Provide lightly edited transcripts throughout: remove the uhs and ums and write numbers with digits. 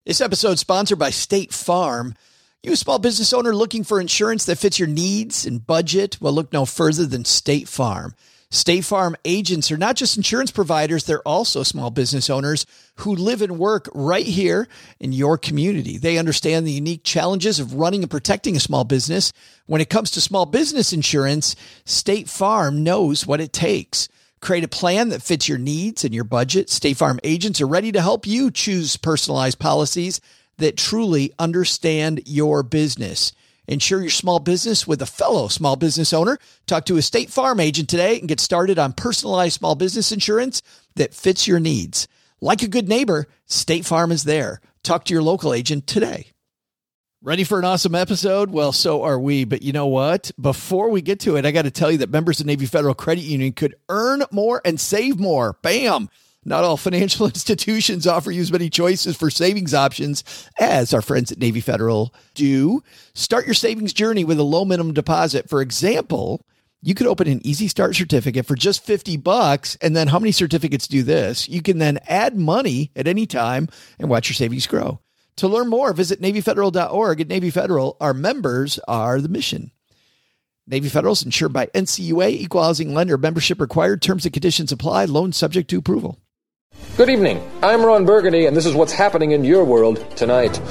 This episode is sponsored by State Farm. You a small business owner looking for insurance that fits your needs and budget? Well, look no further than State Farm. State Farm agents are not just insurance providers, they're also small business owners who live and work right here in your community. They understand the unique challenges of running and protecting a small business. When it comes to small business insurance, State Farm knows what it takes. Create a plan that fits your needs and your budget. State Farm agents are ready to help you choose personalized policies that truly understand your business. Insure your small business with a fellow small business owner. Talk to a State Farm agent today and get started on personalized small business insurance that fits your needs. Like a good neighbor, State Farm is there. Talk to your local agent today. Ready for an awesome episode? Well, so are we. But you know what? Before we get to it, I got to tell you that members of Navy Federal Credit Union could earn more and save more. Bam! Not all financial institutions offer you as many choices for savings options as our friends at Navy Federal do. Start your savings journey with a low minimum deposit. For example, you could open an Easy Start certificate for just $50. And then how many certificates do this? You can then add money at any time and watch your savings grow. To learn more, visit NavyFederal.org. At Navy Federal, our members are the mission. Navy Federal is insured by NCUA, Equal Housing Lender. Membership required. Terms and conditions apply. Loan subject to approval. Good evening. I'm Ron Burgundy, and this is what's happening in your world tonight.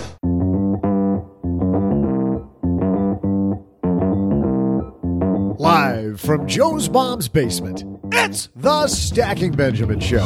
Live from Joe's mom's basement, it's the Stacking Benjamin Show.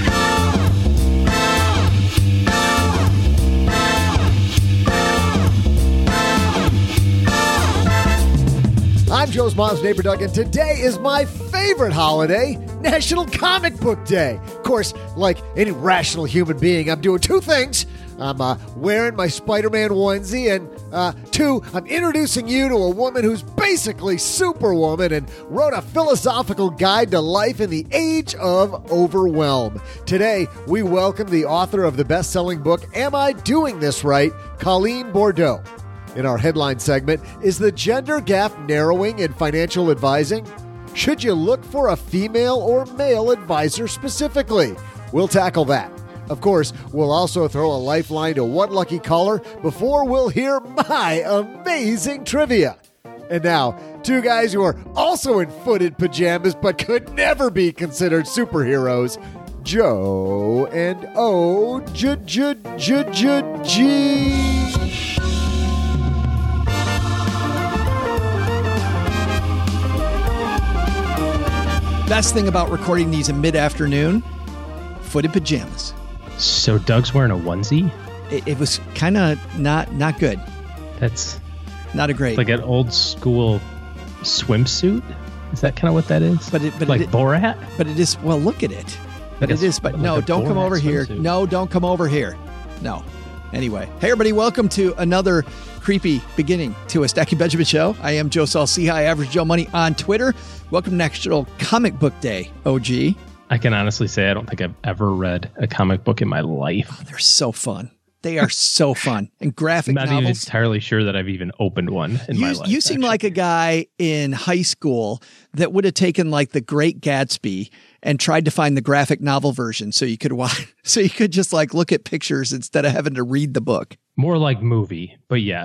I'm Joe's mom's neighbor, Doug, and today is my favorite holiday, National Comic Book Day. Of course, like any rational human being, I'm doing two things. I'm wearing my Spider-Man onesie, and two, I'm introducing you to a woman who's basically Superwoman and wrote a philosophical guide to life in the age of overwhelm. Today, we welcome the author of the best-selling book, Am I Doing This Right?, Colleen Bordeaux. In our headline segment, is the gender gap narrowing in financial advising? Should you look for a female or male advisor specifically? We'll tackle that. Of course, we'll also throw a lifeline to What Lucky Caller before we'll hear my amazing trivia. And now, two guys who are also in footed pajamas but could never be considered superheroes, Joe and O-G. Best thing about recording these in mid-afternoon, footed pajamas. So Doug's wearing a onesie? It was kind of not good. That's not a great. Like an old school swimsuit? Is that kind of what that is? But like Borat? But it is, well, look at it. But it is, but like no, don't come over here. No, don't come over here. No. Anyway, hey everybody, welcome to another creepy beginning to a Stacking Benjamin show. I am Joe Saul, C-High, Average Joe Money on Twitter. Welcome to National Comic Book Day, OG. I can honestly say I don't think I've ever read a comic book in my life. Oh, they're so fun. They are so fun. And graphic novels. I'm not even entirely sure that I've even opened one in my life. You seem like a guy in high school that would have taken like The Great Gatsby and tried to find the graphic novel version so you could watch, so you could just like look at pictures instead of having to read the book. More like movie, but yes.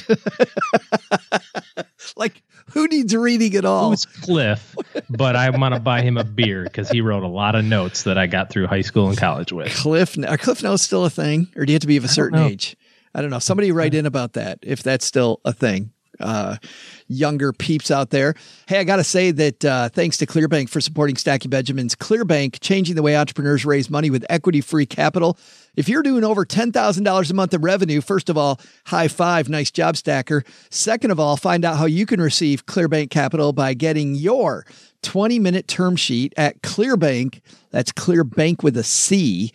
Oh, like who needs reading at all? It was Cliff, but I want to buy him a beer because he wrote a lot of notes that I got through high school and college with. Are Cliff Notes still a thing, or do you have to be of a certain age? I don't know. Somebody write in about that if that's still a thing. Younger peeps out there. Hey, I got to say that thanks to Clearbank for supporting Stacking Benjamins. Clearbank, changing the way entrepreneurs raise money with equity-free capital. If you're doing over $10,000 a month in revenue, first of all, high five, nice job, Stacker. Second of all, find out how you can receive Clearbank capital by getting your 20-minute term sheet at Clearbank. That's Clearbank with a C,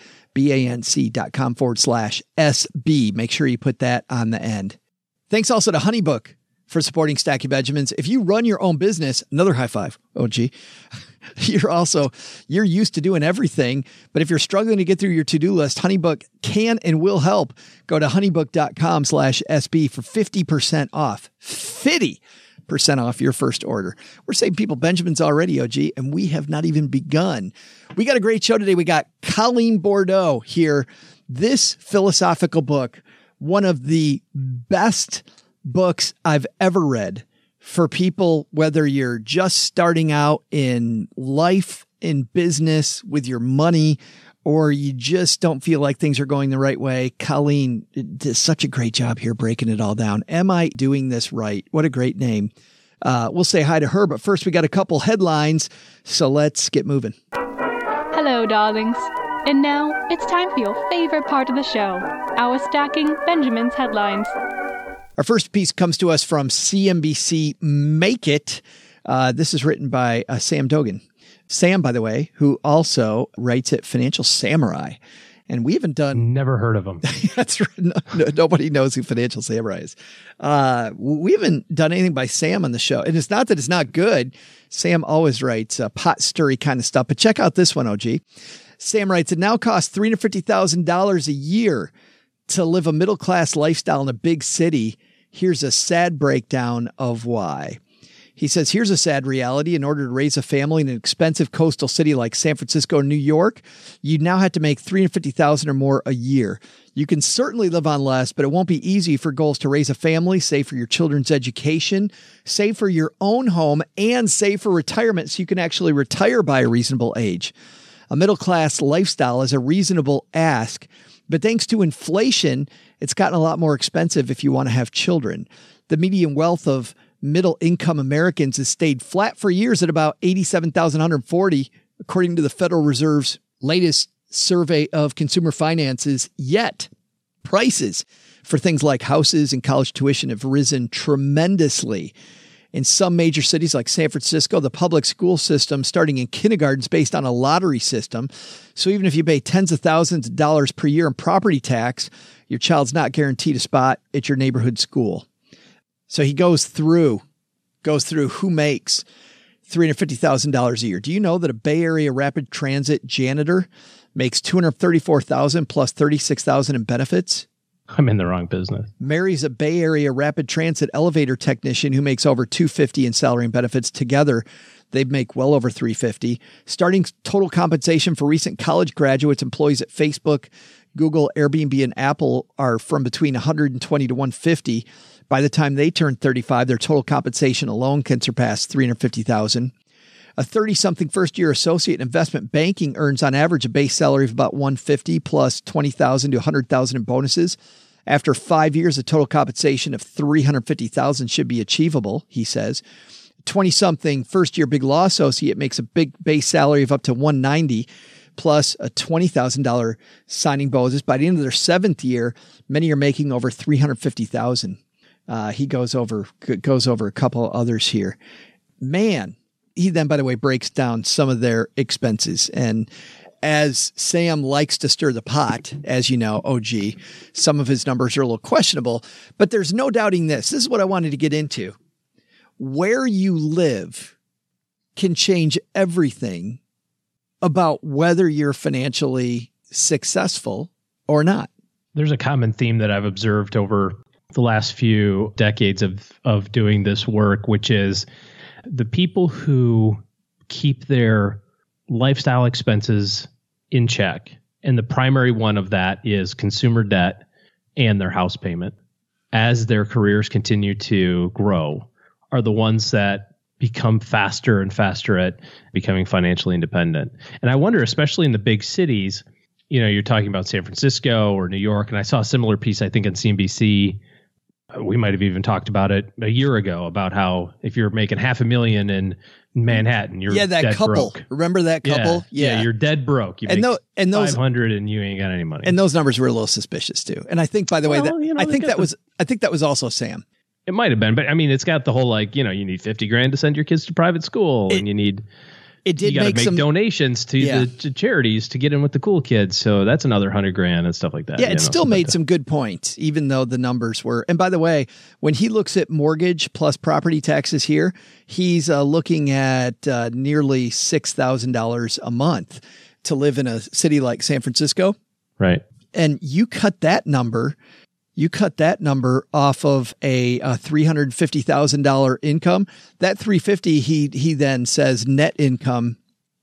BANC.com/SB. Make sure you put that on the end. Thanks also to HoneyBook for supporting Stacking Benjamins. If you run your own business, another high five, OG. You're used to doing everything, but if you're struggling to get through your to-do list, HoneyBook can and will help. Go to honeybook.com/SB for 50% off. 50% off your first order. We're saving people Benjamins already, OG, and we have not even begun. We got a great show today. We got Colleen Bordeaux here This philosophical book, one of the best books I've ever read for people, whether you're just starting out in life, in business, with your money, or you just don't feel like things are going the right way. Colleen did such a great job here breaking it all down. Am I Doing This Right? What a great name. We'll say hi to her, but first we got a couple headlines, so let's get moving. Hello, darlings. And now it's time for your favorite part of the show, our Stacking Benjamin's headlines. Our first piece comes to us from CNBC Make It. This is written by Sam Dogan. Sam, by the way, who also writes at Financial Samurai. And we haven't done... Never heard of him. That's right. Nobody knows who Financial Samurai is. We haven't done anything by Sam on the show. And it's not that it's not good. Sam always writes pot stirry kind of stuff. But check out this one, OG. Sam writes, it now costs $350,000 a year to live a middle-class lifestyle in a big city. Here's a sad breakdown of why. He says, here's a sad reality. In order to raise a family in an expensive coastal city like San Francisco or New York, you now have to make $350,000 or more a year. You can certainly live on less, but it won't be easy for goals to raise a family, save for your children's education, save for your own home, and save for retirement so you can actually retire by a reasonable age. A middle-class lifestyle is a reasonable ask, but thanks to inflation, it's gotten a lot more expensive if you want to have children. The median wealth of middle-income Americans has stayed flat for years at about $87,140, according to the Federal Reserve's latest survey of consumer finances. Yet, prices for things like houses and college tuition have risen tremendously. In some major cities like San Francisco, the public school system starting in kindergarten is based on a lottery system. So even if you pay tens of thousands of dollars per year in property tax, your child's not guaranteed a spot at your neighborhood school. So he goes through who makes $350,000 a year. Do you know that a Bay Area rapid transit janitor makes $234,000 plus $36,000 in benefits? I'm in the wrong business. Marries a Bay Area rapid transit elevator technician who makes over $250 in salary and benefits. Together, they make well over $350. Starting total compensation for recent college graduates, employees at Facebook, Google, Airbnb, and Apple are from between $120 to $150. By the time they turn 35, their total compensation alone can surpass $350,000. A 30-something first-year associate in investment banking earns on average a base salary of about $150 plus $20,000 to $100,000 in bonuses. After 5 years, a total compensation of $350,000 should be achievable, he says. 20-something first-year big law associate makes a big base salary of up to $190 plus a $20,000 signing bonus. By the end of their 7th year, many are making over $350,000. He goes over a couple others here. Man. He then, by the way, breaks down some of their expenses. And as Sam likes to stir the pot, as you know, OG, some of his numbers are a little questionable, but there's no doubting this. This is what I wanted to get into. Where you live can change everything about whether you're financially successful or not. There's a common theme that I've observed over the last few decades of doing this work, which is the people who keep their lifestyle expenses in check, and the primary one of that is consumer debt and their house payment, as their careers continue to grow, are the ones that become faster and faster at becoming financially independent. And I wonder, especially in the big cities, you know, you're talking about San Francisco or New York, and I saw a similar piece, I think, on CNBC. We might have even talked about it a year ago about how if you're making $500,000 in Manhattan, you're that dead couple. Broke. Remember that couple? Yeah, you're dead broke. You make those $500 and you ain't got any money. And those numbers were a little suspicious too. And I think, by the way, I think that was also Sam. It might have been, but I mean, it's got the whole like, you know, you need $50,000 to send your kids to private school, and you need. It did you make some donations to the charities to get in with the cool kids. So that's another $100,000 and stuff like that. Yeah, it still made some good points, even though the numbers were. And by the way, when he looks at mortgage plus property taxes here, he's looking at nearly $6,000 a month to live in a city like San Francisco. Right. And you cut that number off of a $350,000 income. That $350,000, he then says net income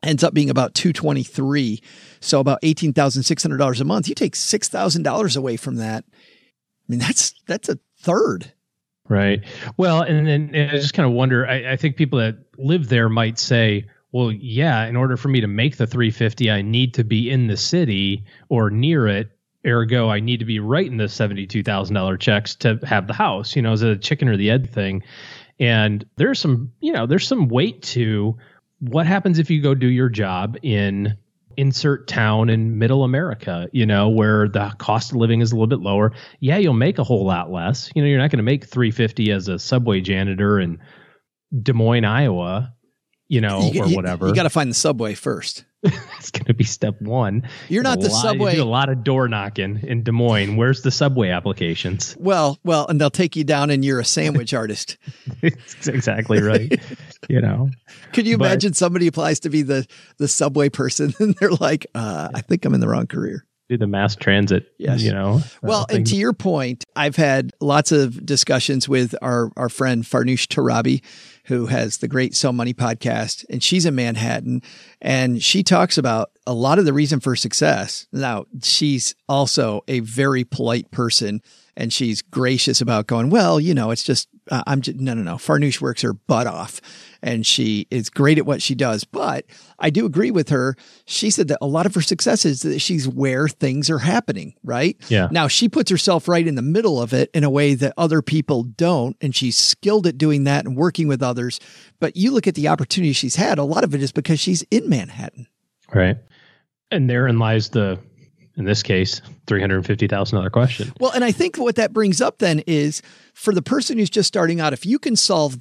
ends up being about $223. So about $18,600 a month. You take $6,000 away from that. I mean, that's a third. Right. Well, and then I just kind of wonder, I think people that live there might say, well, yeah, in order for me to make the $350, I need to be in the city or near it. Ergo, I need to be writing the $72,000 checks to have the house. You know, is it a chicken or the egg thing? And there's some weight to what happens if you go do your job in insert town in middle America, you know, where the cost of living is a little bit lower. Yeah, you'll make a whole lot less. You know, you're not going to make $350 as a subway janitor in Des Moines, Iowa, you know, or whatever. You got to find the subway first. It's going to be step one. You're not the subway. You do a lot of door knocking in Des Moines. Where's the subway applications? Well, and they'll take you down and you're a sandwich artist. That's exactly right. You know, could you imagine somebody applies to be the subway person and they're like, I think I'm in the wrong career. Do the mass transit. Yes. You know, well, and to your point, I've had lots of discussions with our friend Farnoosh Torabi, who has the Great Sell Money podcast, and she's in Manhattan, and she talks about a lot of the reason for success. Now, she's also a very polite person, and she's gracious about going, well, you know, it's just, no. Farnoosh works her butt off, and she is great at what she does. But I do agree with her. She said that a lot of her success is that she's where things are happening, right? Yeah. Now, she puts herself right in the middle of it in a way that other people don't, and she's skilled at doing that and working with others. But you look at the opportunity she's had, a lot of it is because she's in Manhattan. Right. And therein lies in this case, $350,000 question. Well, and I think what that brings up then is for the person who's just starting out, if you can solve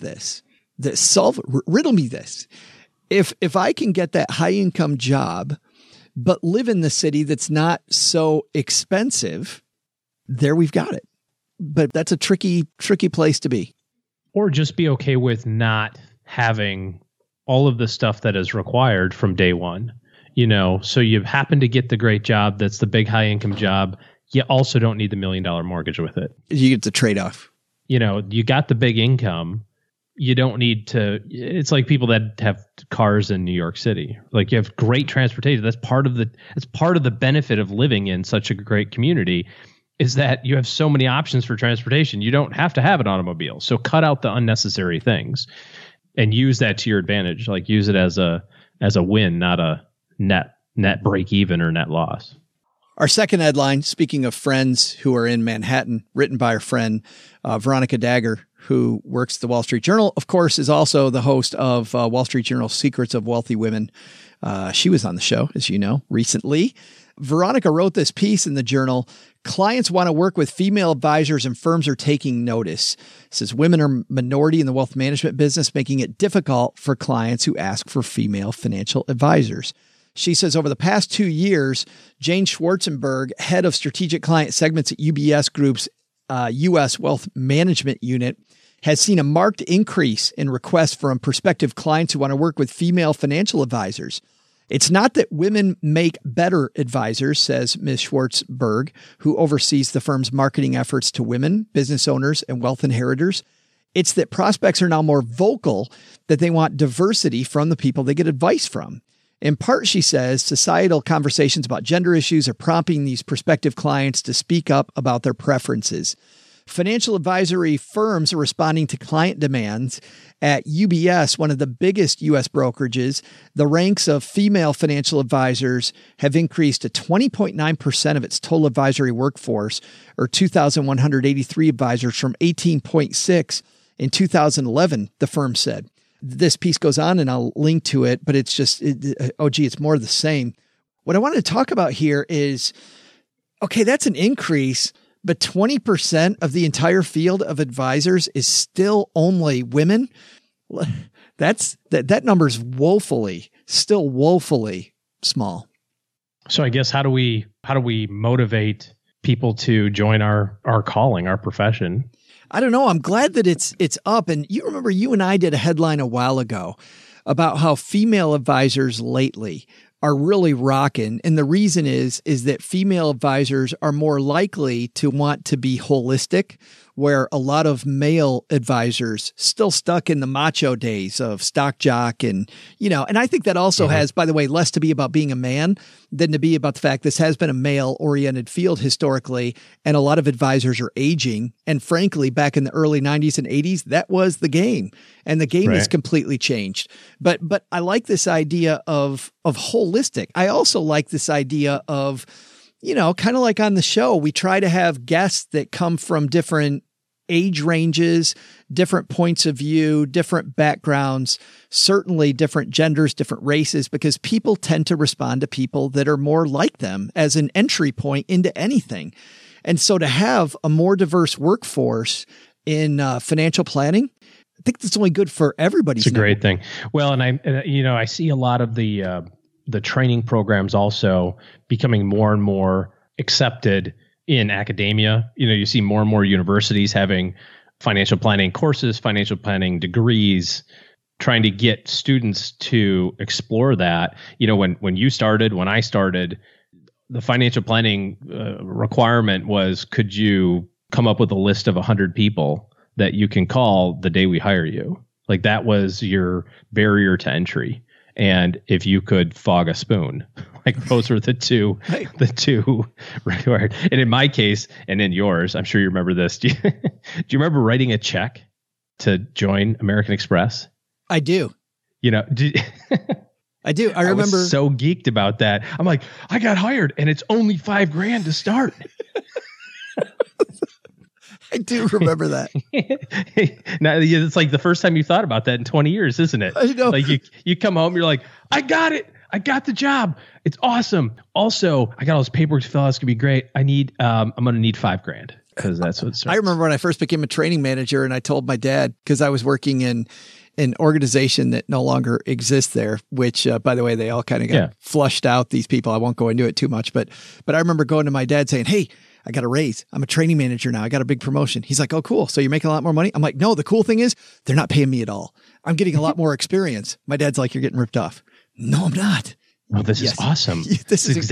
riddle me this. If I can get that high income job, but live in the city that's not so expensive, there we've got it. But that's a tricky place to be. Or just be okay with not having all of the stuff that is required from day one. You know, so you happen to get the great job that's the big high income job. You also don't need the $1 million mortgage with it. You get the trade-off. You know, you got the big income. You don't need to. It's like people that have cars in New York City. Like you have great transportation. That's part of the benefit of living in such a great community is that you have so many options for transportation. You don't have to have an automobile. So cut out the unnecessary things and use that to your advantage. Like use it as a win, not a net break even or net loss. Our second headline, speaking of friends who are in Manhattan, written by our friend Veronica Dagher, who works at the Wall Street Journal, of course, is also the host of Wall Street Journal's Secrets of Wealthy Women. She was on the show, as you know, recently. Veronica wrote this piece in the Journal. Clients want to work with female advisors and firms are taking notice. It says women are minority in the wealth management business, making it difficult for clients who ask for female financial advisors. She says over the past 2 years, Jane Schwarzenberg, head of strategic client segments at UBS Group's U.S. Wealth Management Unit, has seen a marked increase in requests from prospective clients who want to work with female financial advisors. It's not that women make better advisors, says Ms. Schwartzberg, who oversees the firm's marketing efforts to women, business owners, and wealth inheritors. It's that prospects are now more vocal that they want diversity from the people they get advice from. In part, she says, societal conversations about gender issues are prompting these prospective clients to speak up about their preferences. Financial advisory firms are responding to client demands. At UBS, one of the biggest U.S. brokerages, the ranks of female financial advisors have increased to 20.9% of its total advisory workforce, or 2,183 advisors from 18.6 in 2011, the firm said. This piece goes on, and I'll link to it, but it's just, it's more of the same. What I wanted to talk about here is, okay, that's an increase, but 20% of the entire field of advisors is still only women. That number's woefully small. So I guess how do we motivate people to join our calling, our profession? I don't know. I'm glad that it's up. And you remember you and I did a headline a while ago about how female advisors lately are really rocking. And the reason is that female advisors are more likely to want to be holistic, where a lot of male advisors still stuck in the macho days of stock jock and I think that also has, by the way, less to be about being a man than to be about the fact this has been a male oriented field historically. And a lot of advisors are aging. And frankly, back in the early 90s and 80s, that was the game. And the game has completely changed. But I like this idea of holistic. I also like this idea of, kind of like on the show, we try to have guests that come from different age ranges, different points of view, different backgrounds, certainly different genders, different races, because people tend to respond to people that are more like them as an entry point into anything. And so to have a more diverse workforce in financial planning, I think that's only good for everybody. It's a great thing. Well, and I see a lot of the training programs also becoming more and more accepted in academia. You see more and more universities having financial planning courses, financial planning degrees, trying to get students to explore that. When I started, the financial planning requirement was, could you come up with a list of 100 people that you can call the day we hire you? Like, that was your barrier to entry. And if you could fog a spoon, like, those were the two required. And in my case, and in yours, I'm sure you remember this. Do you remember writing a check to join American Express? I do. I do. I remember. I was so geeked about that. I'm like, I got hired and it's only $5,000 to start. I do remember that. Now, it's like the first time you thought about that in 20 years, isn't it? I know. Like, you come home, you're like, I got it. I got the job. It's awesome. Also, I got all this paperwork to fill out. It's gonna be great. I'm gonna need $5,000 because that's what it starts. I remember when I first became a training manager, and I told my dad, because I was working in an organization that no longer exists there, which, by the way, they all kind of got flushed out, these people. I won't go into it too much, but I remember going to my dad saying, hey, I got a raise. I'm a training manager now. I got a big promotion. He's like, oh, cool. So you're making a lot more money? I'm like, no, the cool thing is they're not paying me at all. I'm getting a lot more experience. My dad's like, you're getting ripped off. No, I'm not. Oh, this is awesome. This is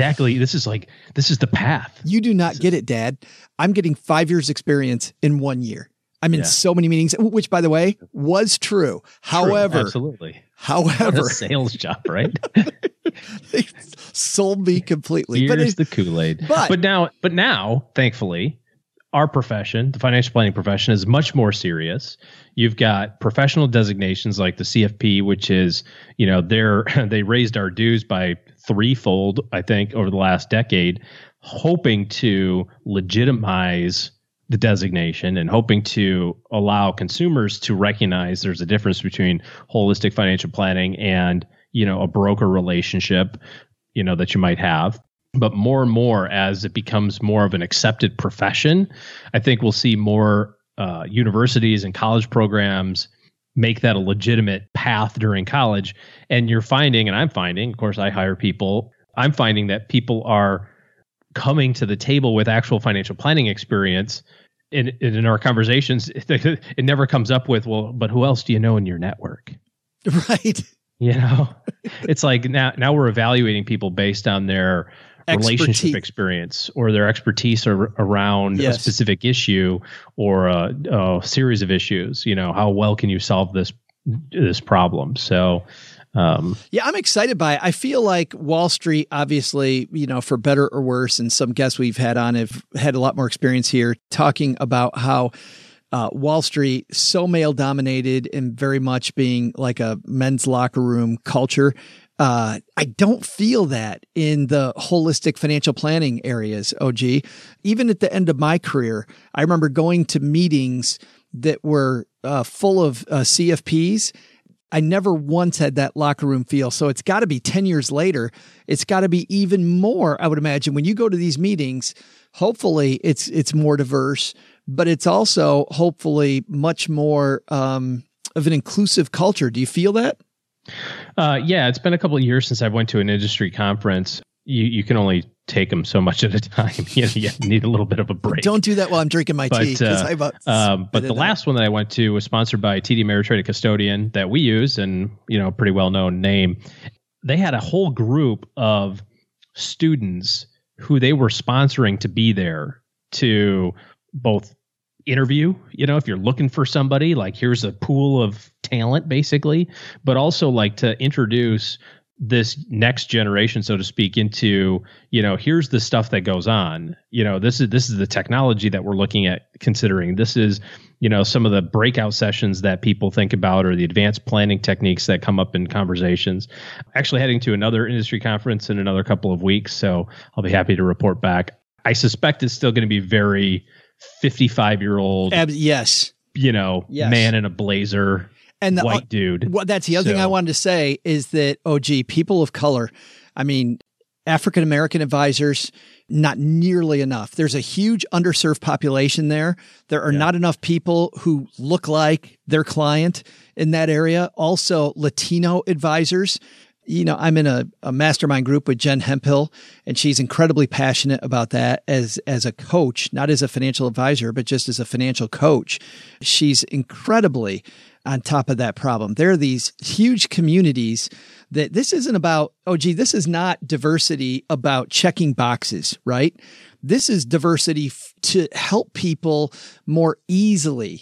the path. You do not get it, Dad. I'm getting 5 years experience in 1 year. I'm in so many meetings, which, by the way, was true. However, absolutely. However, a sales job, right? They sold me completely. Here's the Kool-Aid. But now, thankfully, our profession, the financial planning profession, is much more serious. You've got professional designations like the CFP, which is, they raised our dues by threefold, I think, over the last decade, hoping to legitimize the designation and hoping to allow consumers to recognize there's a difference between holistic financial planning and, a broker relationship, that you might have. But more and more, as it becomes more of an accepted profession, I think we'll see more universities and college programs make that a legitimate path during college. And you're finding, and I'm finding, of course, I hire people, I'm finding that people are coming to the table with actual financial planning experience. In our conversations, it never comes up with, well, but who else do you know in your network? Right. It's like now we're evaluating people based on their relationship experience or their expertise around a specific issue or a series of issues. How well can you solve this problem? So, I'm excited by it. I feel like Wall Street, obviously, for better or worse, and some guests we've had on have had a lot more experience here talking about how Wall Street, so male dominated and very much being like a men's locker room culture. I don't feel that in the holistic financial planning areas, OG. Even at the end of my career, I remember going to meetings that were full of CFPs. I never once had that locker room feel. So it's got to be 10 years later. It's got to be even more, I would imagine. When you go to these meetings, hopefully it's more diverse, but it's also hopefully much more of an inclusive culture. Do you feel that? It's been a couple of years since I went to an industry conference. You can only take them so much at a time. You need a little bit of a break. Don't do that while I'm drinking my tea. But the last one that I went to was sponsored by TD Ameritrade Custodian that we use, and pretty well known name. they had a whole group of students who they were sponsoring to be there to both interview, if you're looking for somebody, like here's a pool of talent basically, but also like to introduce this next generation, so to speak, into, here's the stuff that goes on. This is the technology that we're looking at considering. This is, some of the breakout sessions that people think about, or the advanced planning techniques that come up in conversations. Actually heading to another industry conference in another couple of weeks, so I'll be happy to report back. I suspect it's still going to be very 55-year-old, yes, man in a blazer. And the white dude. Well, that's the other thing I wanted to say is that, people of color, African-American advisors, not nearly enough. There's a huge underserved population there. There are not enough people who look like their client in that area. Also, Latino advisors. I'm in a mastermind group with Jen Hemphill, and she's incredibly passionate about that as a coach, not as a financial advisor, but just as a financial coach. She's incredibly on top of that problem. There are these huge communities that this isn't about, this is not diversity about checking boxes, right? This is diversity to help people more easily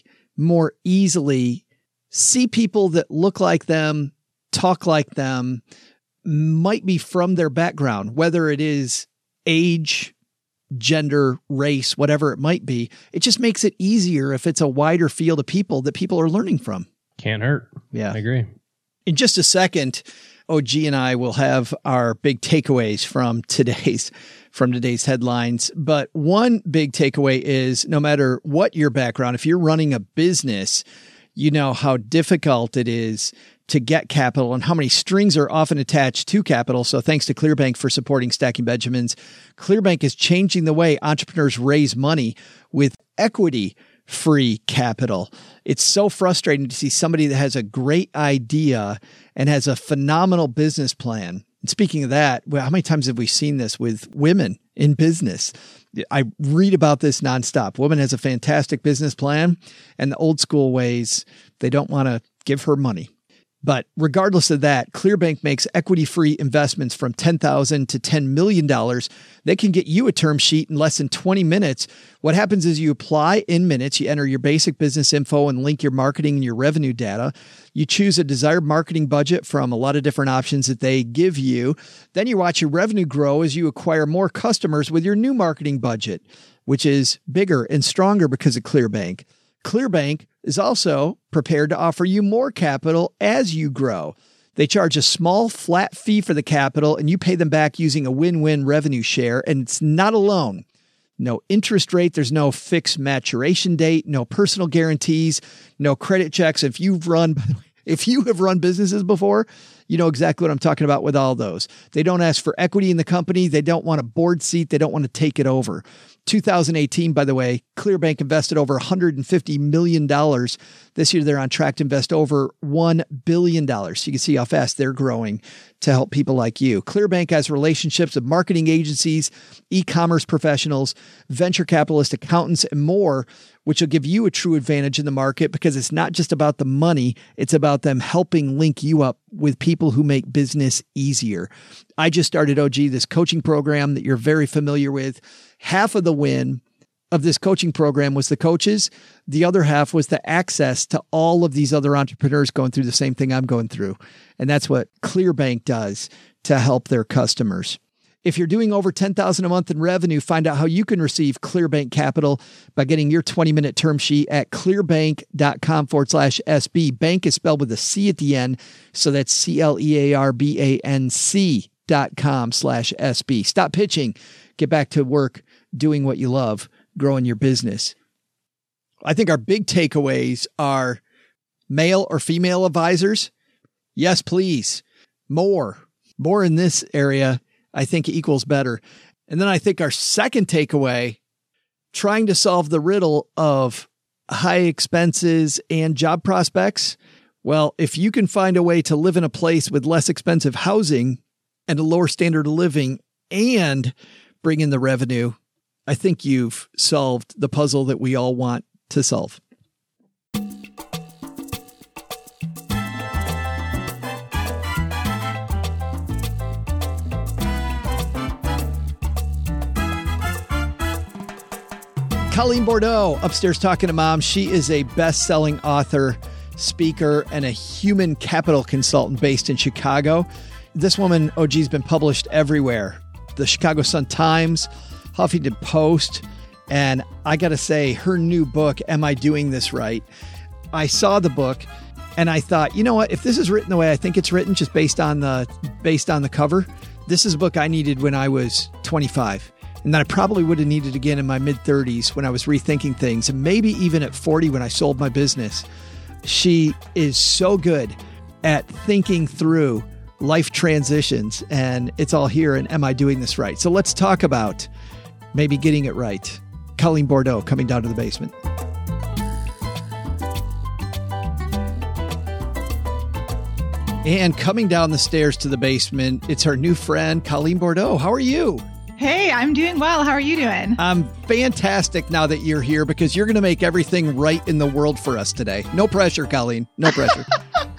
see people that look like them, talk like them, might be from their background, whether it is age, gender, race, whatever it might be. It just makes it easier if it's a wider field of people that people are learning from. Can't hurt. Yeah. I agree. In just a second, OG and I will have our big takeaways from today's headlines. But one big takeaway is, no matter what your background, if you're running a business, you know how difficult it is to get capital and how many strings are often attached to capital. So thanks to ClearBank for supporting Stacking Benjamins. ClearBank is changing the way entrepreneurs raise money with equity-free capital. It's so frustrating to see somebody that has a great idea and has a phenomenal business plan. And speaking of that, how many times have we seen this with women in business? I read about this nonstop. Woman has a fantastic business plan, and the old school ways, they don't want to give her money. But regardless of that, ClearBank makes equity-free investments from $10,000 to $10 million. They can get you a term sheet in less than 20 minutes. What happens is you apply in minutes, you enter your basic business info and link your marketing and your revenue data. You choose a desired marketing budget from a lot of different options that they give you. Then you watch your revenue grow as you acquire more customers with your new marketing budget, which is bigger and stronger because of ClearBank. ClearBank is also prepared to offer you more capital as you grow. They charge a small flat fee for the capital, and you pay them back using a win-win revenue share, and it's not a loan. No interest rate. There's no fixed maturation date, no personal guarantees, no credit checks. If you have run businesses before, you know exactly what I'm talking about with all those. They don't ask for equity in the company. They don't want a board seat. They don't want to take it over. 2018, by the way, ClearBank invested over $150 million. This year, they're on track to invest over $1 billion. So you can see how fast they're growing to help people like you. ClearBank has relationships with marketing agencies, e-commerce professionals, venture capitalists, accountants, and more, which will give you a true advantage in the market because it's not just about the money. It's about them helping link you up with people who make business easier. I just started, this coaching program that you're very familiar with. Half of the win of this coaching program was the coaches. The other half was the access to all of these other entrepreneurs going through the same thing I'm going through. And that's what ClearBank does to help their customers. If you're doing over $10,000 a month in revenue, find out how you can receive ClearBank Capital by getting your 20-minute term sheet at clearbank.com/SB. Bank is spelled with a C at the end. So that's CLEARBANC.com/SB. Stop pitching. Get back to work doing what you love, growing your business. I think our big takeaways are male or female advisors. Yes, please. More in this area, I think equals better. And then I think our second takeaway, trying to solve the riddle of high expenses and job prospects. Well, if you can find a way to live in a place with less expensive housing and a lower standard of living and bring in the revenue, I think you've solved the puzzle that we all want to solve. Colleen Bordeaux upstairs talking to Mom. She is a best-selling author, speaker, and a human capital consultant based in Chicago. This woman, has been published everywhere. The Chicago Sun-Times, Huffington Post, and I got to say, her new book, Am I Doing This Right? I saw the book and I thought, you know what? If this is written the way I think it's written, just based on the cover, this is a book I needed when I was 25. And that I probably would have needed again in my mid-30s when I was rethinking things, and maybe even at 40 when I sold my business. She is so good at thinking through life transitions, and it's all here in Am I Doing This Right? So let's talk about maybe getting it right. Colleen Bordeaux coming down to the basement. And coming down the stairs to the basement, it's our new friend, Colleen Bordeaux. How are you? Hey, I'm doing well. How are you doing? I'm fantastic now that you're here because you're going to make everything right in the world for us today. No pressure, Colleen. No pressure.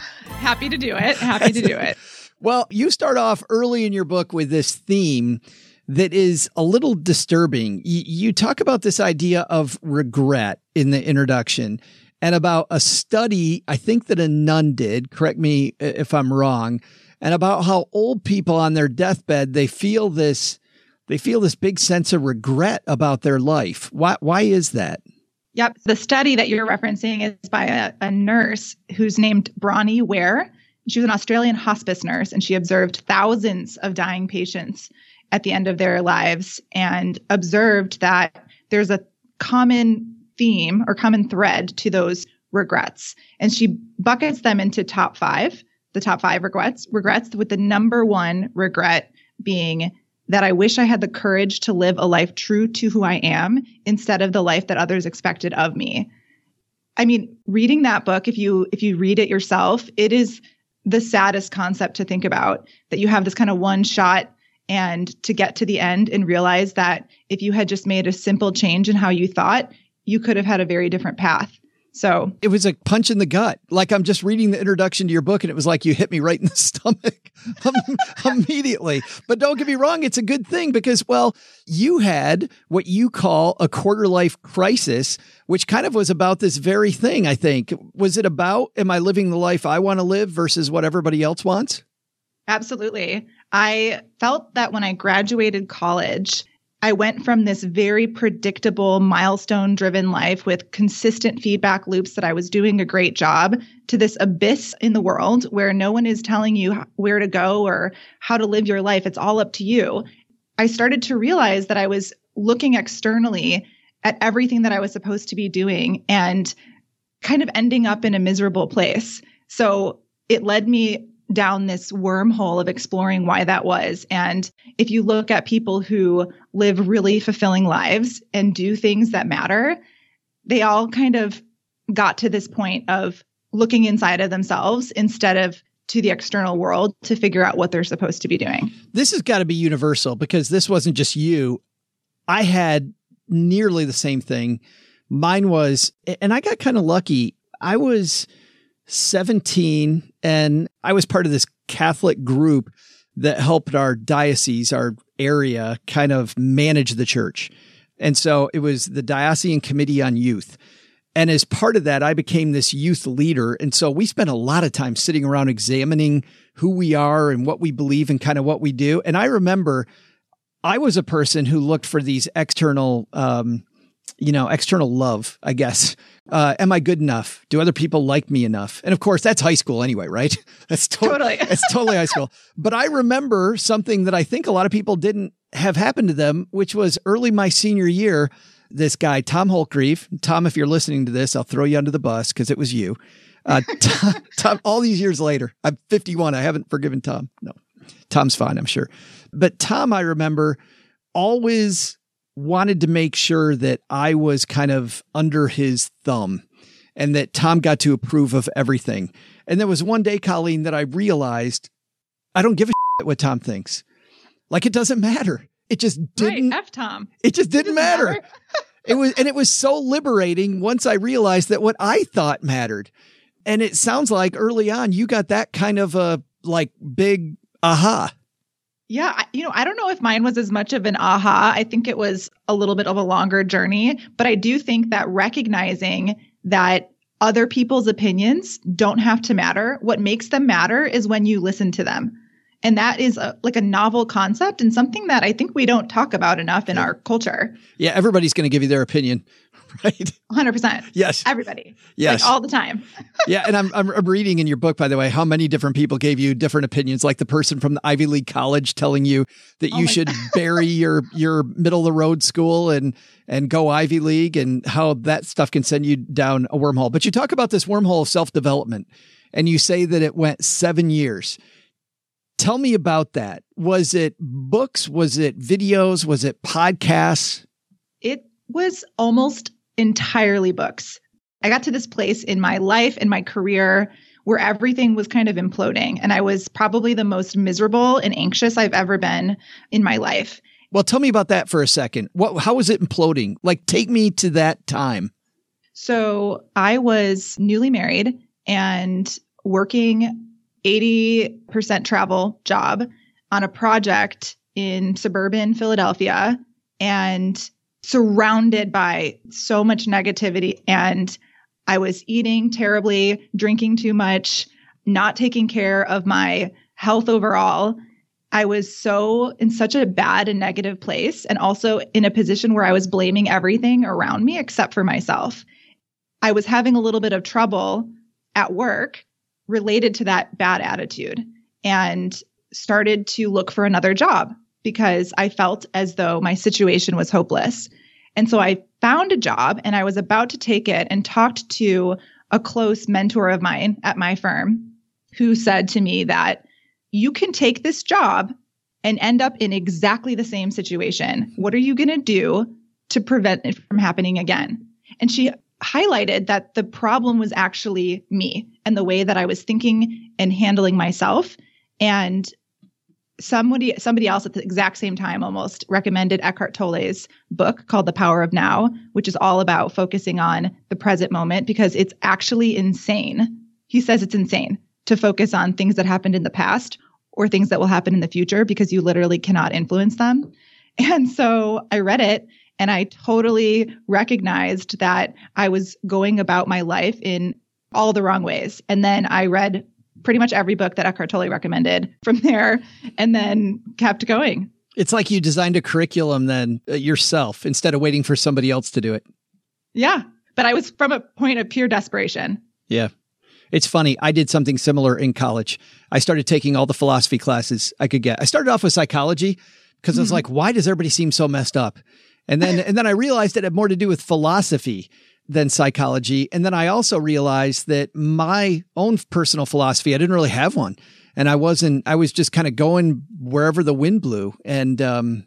Happy to do it. Happy to do it. Well, you start off early in your book with this theme that is a little disturbing. You talk about this idea of regret in the introduction and about a study, I think that a nun did, correct me if I'm wrong, and about how old people on their deathbed, they feel this big sense of regret about their life. Why is that? Yep. The study that you're referencing is by a nurse who's named Bronnie Ware. She was an Australian hospice nurse, and she observed thousands of dying patients at the end of their lives and observed that there's a common theme or common thread to those regrets. And she buckets them into the top five regrets, with the number one regret being that I wish I had the courage to live a life true to who I am instead of the life that others expected of me. I mean, reading that book, if you read it yourself, it is the saddest concept to think about, that you have this kind of one shot and to get to the end and realize that if you had just made a simple change in how you thought, you could have had a very different path. So it was a punch in the gut. Like I'm just reading the introduction to your book and it was like you hit me right in the stomach immediately. But don't get me wrong. It's a good thing because, well, you had what you call a quarter life crisis, which kind of was about this very thing, I think. Was it about, am I living the life I want to live versus what everybody else wants? Absolutely. I felt that when I graduated college, I went from this very predictable, milestone-driven life with consistent feedback loops that I was doing a great job to this abyss in the world where no one is telling you where to go or how to live your life. It's all up to you. I started to realize that I was looking externally at everything that I was supposed to be doing and kind of ending up in a miserable place. So it led me down this wormhole of exploring why that was. And if you look at people who live really fulfilling lives and do things that matter, they all kind of got to this point of looking inside of themselves instead of to the external world to figure out what they're supposed to be doing. This has got to be universal because this wasn't just you. I had nearly the same thing. Mine was, and I got kind of lucky. I was 17 and I was part of this Catholic group that helped our diocese, our area, kind of manage the church. And so it was the Diocesan Committee on Youth. And as part of that, I became this youth leader. And so we spent a lot of time sitting around examining who we are and what we believe and kind of what we do. And I remember I was a person who looked for these external, external love, I guess. Am I good enough? Do other people like me enough? And of course, that's high school anyway, right? That's totally high school. But I remember something that I think a lot of people didn't have happen to them, which was early my senior year. This guy, Tom Holtgreave. Tom, if you're listening to this, I'll throw you under the bus because it was you. Tom, all these years later, I'm 51. I haven't forgiven Tom. No, Tom's fine, I'm sure. But Tom, I remember, always wanted to make sure that I was kind of under his thumb and that Tom got to approve of everything. And there was one day, Colleen, that I realized I don't give a shit what Tom thinks. Like, it doesn't matter. It just didn't. Right, F Tom. It just didn't matter. It was so liberating once I realized that what I thought mattered. And it sounds like early on, you got that kind of a like big aha. Yeah, I don't know if mine was as much of an aha. I think it was a little bit of a longer journey, but I do think that recognizing that other people's opinions don't have to matter. What makes them matter is when you listen to them. And that is like a novel concept and something that I think we don't talk about enough in our culture. Yeah, everybody's going to give you their opinion, right? 100%. Yes. Everybody. Yes. Like all the time. Yeah. And I'm reading in your book, by the way, how many different people gave you different opinions, like the person from the Ivy League college telling you that you should bury your middle of the road school and go Ivy League, and how that stuff can send you down a wormhole. But you talk about this wormhole of self-development, and you say that it went 7 years. Tell me about that. Was it books? Was it videos? Was it podcasts? It was almost entirely books. I got to this place in my life, in my career, where everything was kind of imploding. And I was probably the most miserable and anxious I've ever been in my life. Well, tell me about that for a second. How was it imploding? Like, take me to that time. So I was newly married and working 80% travel job on a project in suburban Philadelphia and surrounded by so much negativity. And I was eating terribly, drinking too much, not taking care of my health overall. I was in such a bad and negative place, and also in a position where I was blaming everything around me except for myself. I was having a little bit of trouble at work related to that bad attitude, and started to look for another job because I felt as though my situation was hopeless. And so I found a job, and I was about to take it, and talked to a close mentor of mine at my firm who said to me that you can take this job and end up in exactly the same situation. What are you going to do to prevent it from happening again? And she highlighted that the problem was actually me and the way that I was thinking and handling myself. And somebody else at the exact same time almost recommended Eckhart Tolle's book called The Power of Now, which is all about focusing on the present moment, because it's actually insane. He says it's insane to focus on things that happened in the past or things that will happen in the future, because you literally cannot influence them. And so I read it, and I totally recognized that I was going about my life in all the wrong ways. And then I read pretty much every book that Eckhart Tolle recommended from there, and then kept going. It's like you designed a curriculum then yourself instead of waiting for somebody else to do it. Yeah. But I was from a point of pure desperation. Yeah. It's funny. I did something similar in college. I started taking all the philosophy classes I could get. I started off with psychology because I was like, why does everybody seem so messed up? And then I realized it had more to do with philosophy than psychology. And then I also realized that my own personal philosophy, I didn't really have one. And I was just kind of going wherever the wind blew. And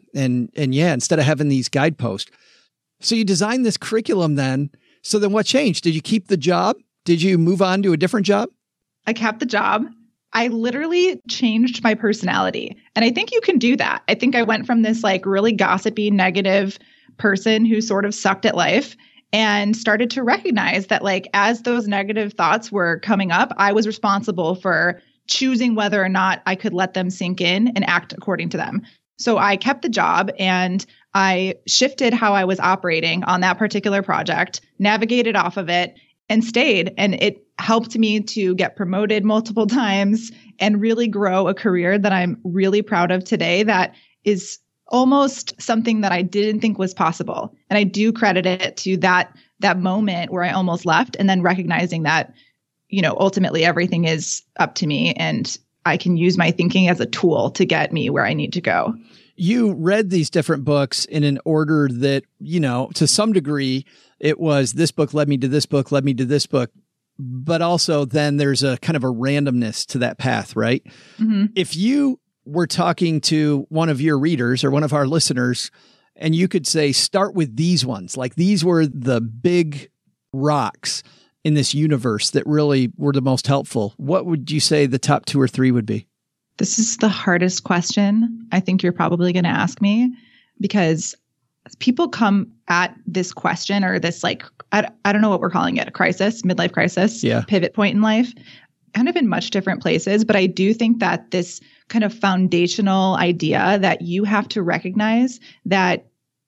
yeah, instead of having these guideposts. So you designed this curriculum then. So then what changed? Did you keep the job? Did you move on to a different job? I kept the job. I literally changed my personality. And I think you can do that. I think I went from this like really gossipy, negative person who sort of sucked at life, and started to recognize that like as those negative thoughts were coming up, I was responsible for choosing whether or not I could let them sink in and act according to them. So I kept the job, and I shifted how I was operating on that particular project, navigated off of it, and stayed. And it helped me to get promoted multiple times and really grow a career that I'm really proud of today. That is almost something that I didn't think was possible. And I do credit it to that moment where I almost left, and then recognizing that, ultimately everything is up to me, and I can use my thinking as a tool to get me where I need to go. You read these different books in an order that, to some degree, it was this book led me to this book, led me to this book. But also then there's a kind of a randomness to that path, right? Mm-hmm. If you were talking to one of your readers or one of our listeners, and you could say, start with these ones, like these were the big rocks in this universe that really were the most helpful, what would you say the top 2 or 3 would be? This is the hardest question I think you're probably going to ask me, because people come at this question or this, like, I don't know what we're calling it, a crisis, midlife crisis, pivot point in life, kind of in much different places, but I do think that this kind of foundational idea that you have to recognize that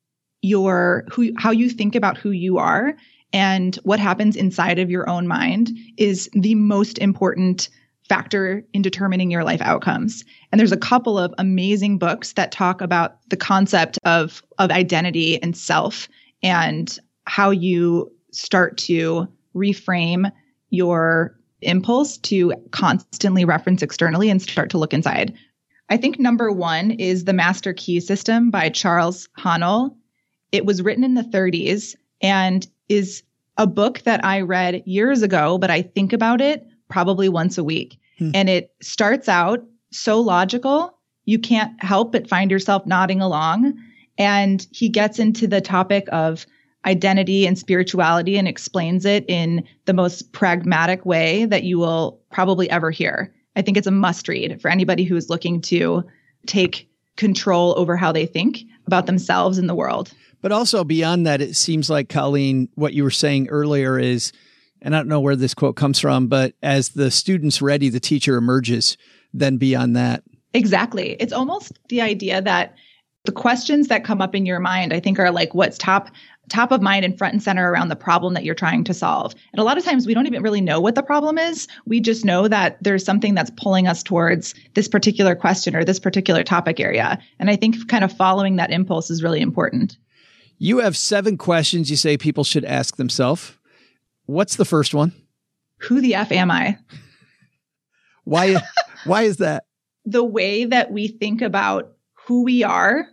how you think about who you are and what happens inside of your own mind is the most important factor in determining your life outcomes. And there's a couple of amazing books that talk about the concept of identity and self and how you start to reframe your impulse to constantly reference externally and start to look inside. I think number one is The Master Key System by Charles Haanel. It was written in the 30s and is a book that I read years ago, but I think about it probably once a week. And it starts out so logical, you can't help but find yourself nodding along. And he gets into the topic of identity and spirituality and explains it in the most pragmatic way that you will probably ever hear. I think it's a must read for anybody who is looking to take control over how they think about themselves and the world. But also beyond that, it seems like, Colleen, what you were saying earlier is, and I don't know where this quote comes from, but as the student's ready, the teacher emerges. Then beyond that. Exactly. It's almost the idea that the questions that come up in your mind, I think, are like what's top of mind and front and center around the problem that you're trying to solve. And a lot of times we don't even really know what the problem is. We just know that there's something that's pulling us towards this particular question or this particular topic area. And I think kind of following that impulse is really important. You have 7 questions you say people should ask themselves. What's the first one? Who the F am I? Why is that? The way that we think about who we are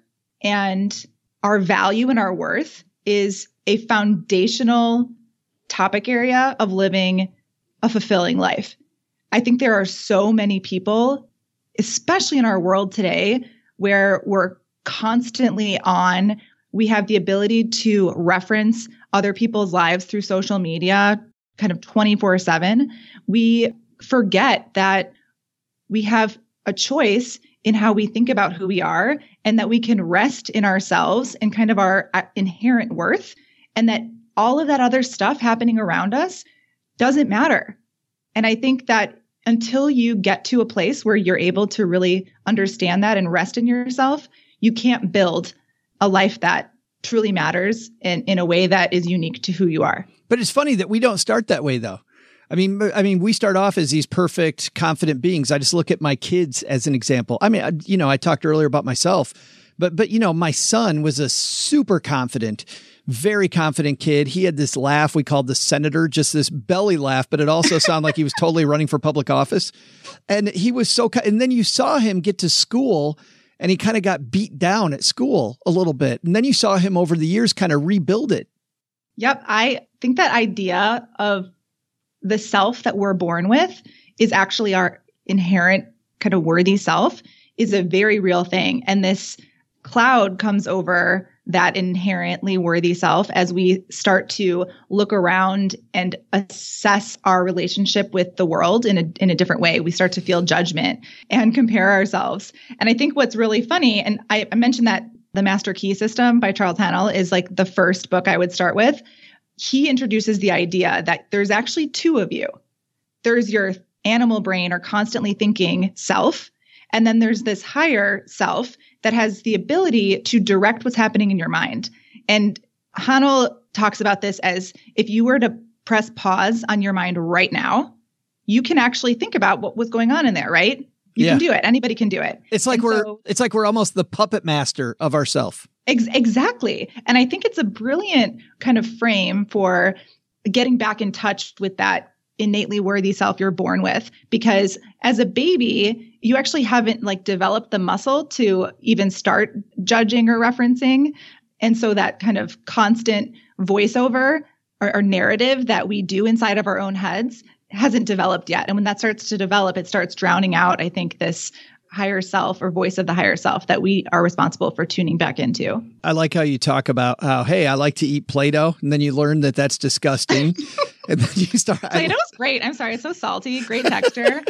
and our value and our worth is a foundational topic area of living a fulfilling life. I think there are so many people, especially in our world today, where we're constantly on. We have the ability to reference other people's lives through social media kind of 24/7. We forget that we have a choice in how we think about who we are and that we can rest in ourselves and kind of our inherent worth, and that all of that other stuff happening around us doesn't matter. And I think that until you get to a place where you're able to really understand that and rest in yourself, you can't build a life that truly matters in a way that is unique to who you are. But it's funny that we don't start that way, though. I mean, we start off as these perfect, confident beings. I just look at my kids as an example. I mean, I talked earlier about myself, but my son was a super confident, very confident kid. He had this laugh we called the senator, just this belly laugh, but it also sounded like he was totally running for public office. And he was and then you saw him get to school and he kind of got beat down at school a little bit. And then you saw him over the years kind of rebuild it. Yep. I think that idea of the self that we're born with is actually our inherent kind of worthy self is a very real thing. And this cloud comes over that inherently worthy self as we start to look around and assess our relationship with the world in a different way. We start to feel judgment and compare ourselves. And I think what's really funny, and I mentioned that The Master Key System by Charles Haanel is like the first book I would start with. He introduces the idea that there's actually 2 of you. There's your animal brain or constantly thinking self. And then there's this higher self that has the ability to direct what's happening in your mind. And Haanel talks about this as if you were to press pause on your mind right now, you can actually think about what was going on in there, right? You can do it. Anybody can do it. It's like we're almost the puppet master of ourself. Exactly. And I think it's a brilliant kind of frame for getting back in touch with that innately worthy self you're born with, because as a baby, you actually haven't developed the muscle to even start judging or referencing. And so that kind of constant voiceover or narrative that we do inside of our own heads hasn't developed yet. And when that starts to develop, it starts drowning out, I think, this higher self or voice of the higher self that we are responsible for tuning back into. I like how you talk about how, hey, I like to eat Play-Doh. And then you learn that that's disgusting. And then you start. Play-Doh's great. I'm sorry. It's so salty. Great texture.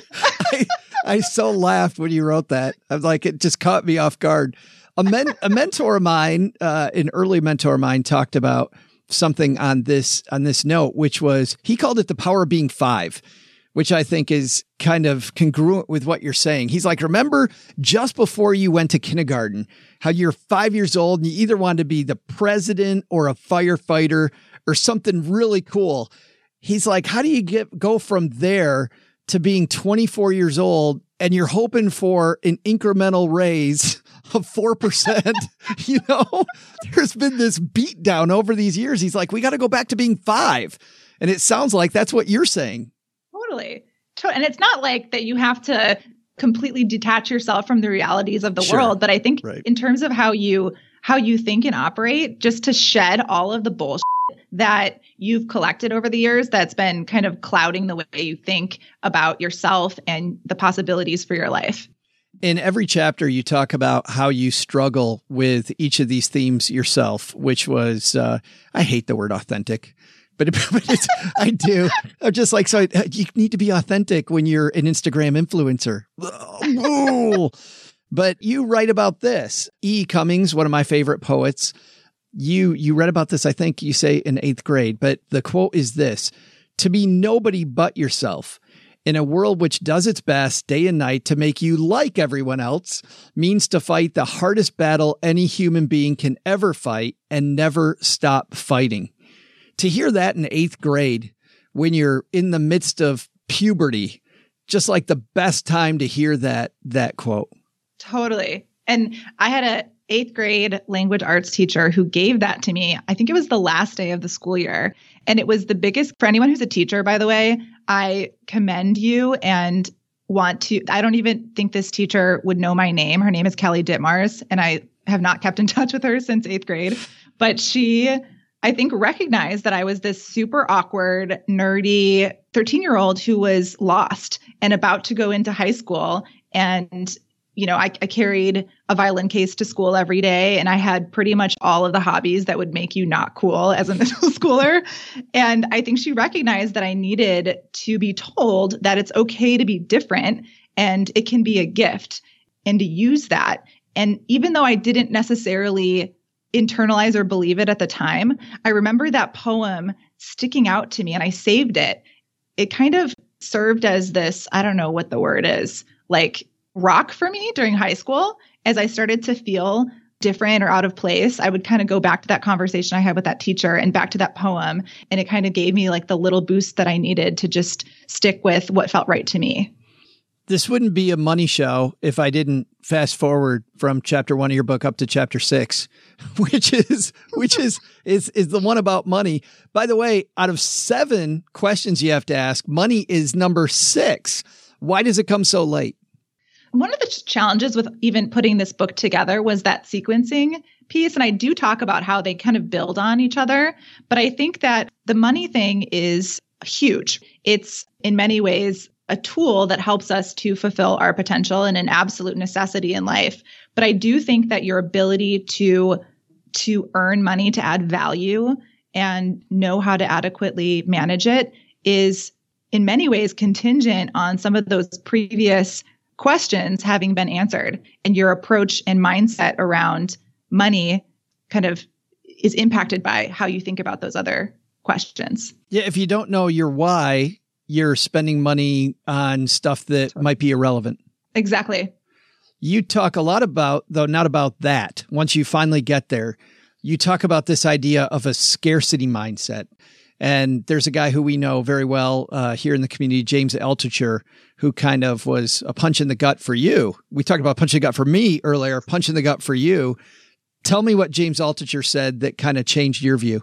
I so laughed when you wrote that. I was like, it just caught me off guard. A mentor of mine, an early mentor of mine, talked about something on this note, which was, he called it the power of being 5, which I think is kind of congruent with what you're saying. He's like, remember just before you went to kindergarten, how you're 5 years old and you either wanted to be the president or a firefighter or something really cool. He's like, how do you go from there to being 24 years old and you're hoping for an incremental raise of 4%? There's been this beat down over these years. He's like, we got to go back to being 5. And it sounds like that's what you're saying. Totally. And it's not like that you have to completely detach yourself from the realities of the world. But I think in terms of how you think and operate, just to shed all of the bullshit that you've collected over the years that's been kind of clouding the way you think about yourself and the possibilities for your life. In every chapter, you talk about how you struggle with each of these themes yourself, which was, I hate the word authentic, but I do. I'm just like, so you need to be authentic when you're an Instagram influencer. But you write about this. E. Cummings, one of my favorite poets, you read about this, I think you say in 8th grade, but the quote is this: to be nobody but yourself in a world which does its best day and night to make you like everyone else means to fight the hardest battle any human being can ever fight and never stop fighting. To hear that in 8th grade, when you're in the midst of puberty, just like the best time to hear that quote. Totally. And I had a 8th grade language arts teacher who gave that to me. I think it was the last day of the school year. And it was the biggest, for anyone who's a teacher, by the way, I commend you and I don't even think this teacher would know my name. Her name is Kelly Ditmars, and I have not kept in touch with her since 8th grade. But she, I think, recognized that I was this super awkward, nerdy 13-year-old who was lost and about to go into high school. And I carried a violin case to school every day, and I had pretty much all of the hobbies that would make you not cool as a middle schooler. And I think she recognized that I needed to be told that it's okay to be different and it can be a gift, and to use that. And even though I didn't necessarily internalize or believe it at the time, I remember that poem sticking out to me, and I saved it. It kind of served as this, I don't know what the word is, like rock for me during high school. As I started to feel different or out of place, I would kind of go back to that conversation I had with that teacher and back to that poem. And it kind of gave me like the little boost that I needed to just stick with what felt right to me. This wouldn't be a money show if I didn't fast forward from chapter 1 of your book up to chapter 6, which is the one about money. By the way, out of 7 questions you have to ask, money is number 6. Why does it come so late? One of the challenges with even putting this book together was that sequencing piece. And I do talk about how they kind of build on each other. But I think that the money thing is huge. It's in many ways a tool that helps us to fulfill our potential and an absolute necessity in life. But I do think that your ability to earn money, to add value and know how to adequately manage it is in many ways contingent on some of those previous questions having been answered, and your approach and mindset around money kind of is impacted by how you think about those other questions. Yeah. If you don't know your why, you're spending money on stuff that might be irrelevant. Exactly. You talk a lot about, though not about that. Once you finally get there, you talk about this idea of a scarcity mindset. And there's a guy who we know very well here in the community, James Altucher, who kind of was a punch in the gut for you. We talked about punch in the gut for me earlier, punch in the gut for you. Tell me what James Altucher said that kind of changed your view.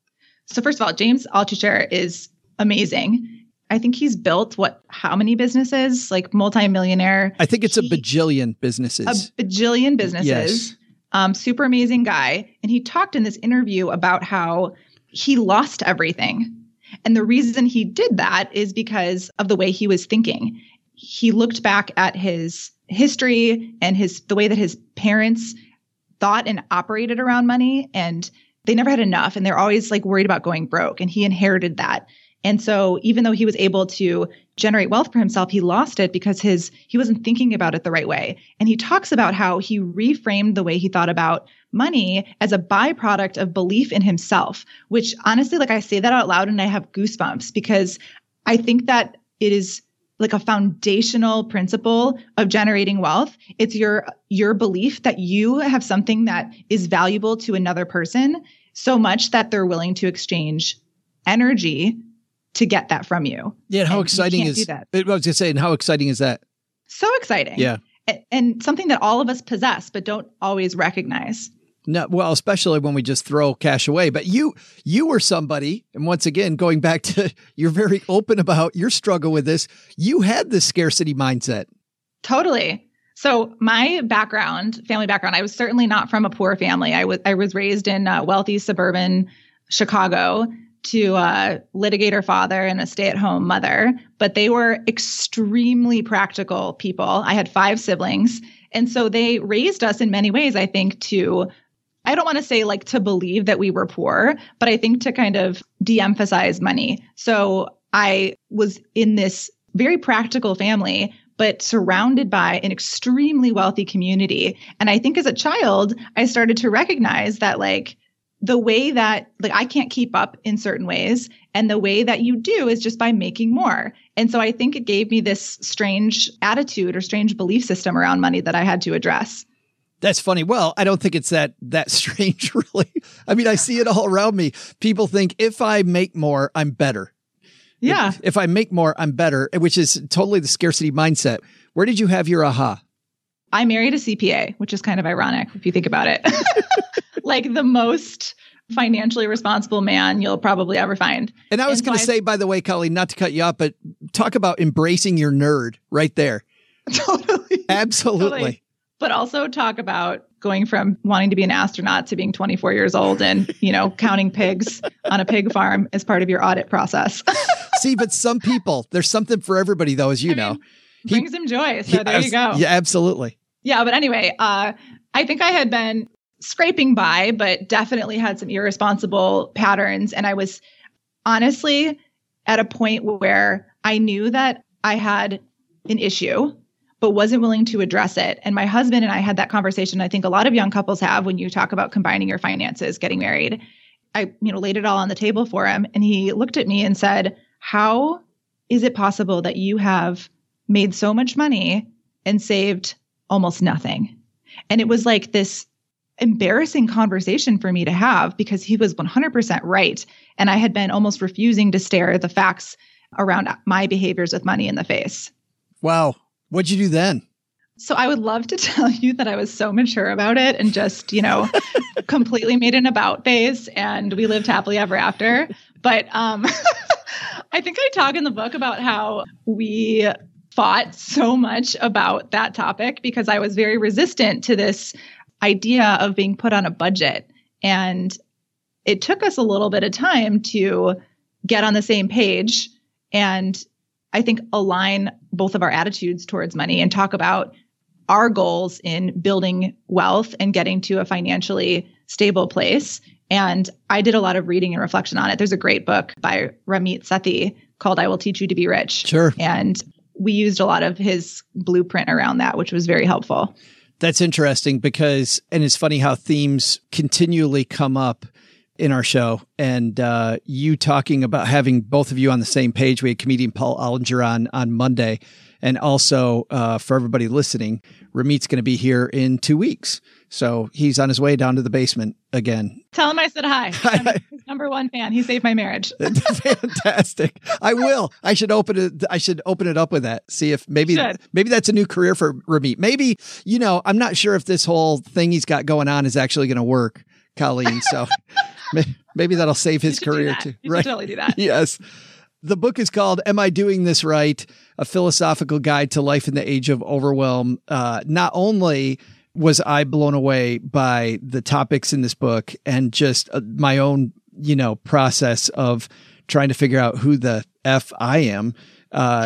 So first of all, James Altucher is amazing. I think he's built how many businesses? Like multimillionaire. I think it's a bajillion businesses. A bajillion businesses. Yes. Super amazing guy. And he talked in this interview about how he lost everything. And the reason he did that is because of the way he was thinking. He looked back at his history and the way that his parents thought and operated around money, and they never had enough. And they're always like worried about going broke. And he inherited that. And so even though he was able to generate wealth for himself, he lost it because he wasn't thinking about it the right way. And he talks about how he reframed the way he thought about money as a byproduct of belief in himself, which honestly, like I say that out loud and I have goosebumps, because I think that it is like a foundational principle of generating wealth. It's your belief that you have something that is valuable to another person so much that they're willing to exchange energy to get that from you. Yeah. And how exciting is that? I was going to say, and how exciting is that? So exciting. Yeah. And something that all of us possess, but don't always recognize. No, well, especially when we just throw cash away. But you were somebody, and once again, going back to, you're very open about your struggle with this. You had this scarcity mindset. Totally. So my family background, I was certainly not from a poor family. I was raised in wealthy suburban Chicago to a litigator father and a stay-at-home mother, but they were extremely practical people. I had 5 siblings. And so they raised us in many ways, I think, I don't want to say like to believe that we were poor, but I think to kind of de-emphasize money. So I was in this very practical family, but surrounded by an extremely wealthy community. And I think as a child, I started to recognize that like the way that like I can't keep up in certain ways, and the way that you do is just by making more. And so I think it gave me this strange attitude or strange belief system around money that I had to address. That's funny. Well, I don't think it's that strange, really. I mean, I see it all around me. People think if I make more, I'm better. Yeah. If I make more, I'm better, which is totally the scarcity mindset. Where did you have your aha? I married a CPA, which is kind of ironic if you think about it. Like the most financially responsible man you'll probably ever find. And I was going to say, by the way, Colleen, not to cut you off, but talk about embracing your nerd right there. Totally. Absolutely. Totally. But also talk about going from wanting to be an astronaut to being 24 years old and, counting pigs on a pig farm as part of your audit process. See, but some people, there's something for everybody, though, as you know. Brings them joy. So there you go. Yeah, absolutely. Yeah. But anyway, I think I had been scraping by, but definitely had some irresponsible patterns. And I was honestly at a point where I knew that I had an issue, but wasn't willing to address it. And my husband and I had that conversation. I think a lot of young couples have when you talk about combining your finances, getting married. I, laid it all on the table for him. And he looked at me and said, how is it possible that you have made so much money and saved almost nothing? And it was like this embarrassing conversation for me to have because he was 100% right. And I had been almost refusing to stare the facts around my behaviors with money in the face. Wow. What'd you do then? So I would love to tell you that I was so mature about it and just, completely made an about face and we lived happily ever after. But I think I talk in the book about how we fought so much about that topic because I was very resistant to this idea of being put on a budget. And it took us a little bit of time to get on the same page and I think align both of our attitudes towards money and talk about our goals in building wealth and getting to a financially stable place. And I did a lot of reading and reflection on it. There's a great book by Ramit Sethi called I Will Teach You to Be Rich. Sure. And we used a lot of his blueprint around that, which was very helpful. That's interesting because, and it's funny how themes continually come up in our show, and you talking about having both of you on the same page. We had comedian Paul Ollinger on Monday, and also for everybody listening, Ramit's going to be here in 2 weeks. So he's on his way down to the basement again. Tell him I said hi. I'm his #1 fan. He saved my marriage. Fantastic. I will. I should open it up with that. See if maybe that's a new career for Ramit. Maybe, I'm not sure if this whole thing he's got going on is actually going to work, Colleen. So maybe that'll save his career too. You should totally do that. Yes. The book is called Am I Doing This Right? A Philosophical Guide to Life in the Age of Overwhelm. Not only was I blown away by the topics in this book and just my own, process of trying to figure out who the F I am. I'm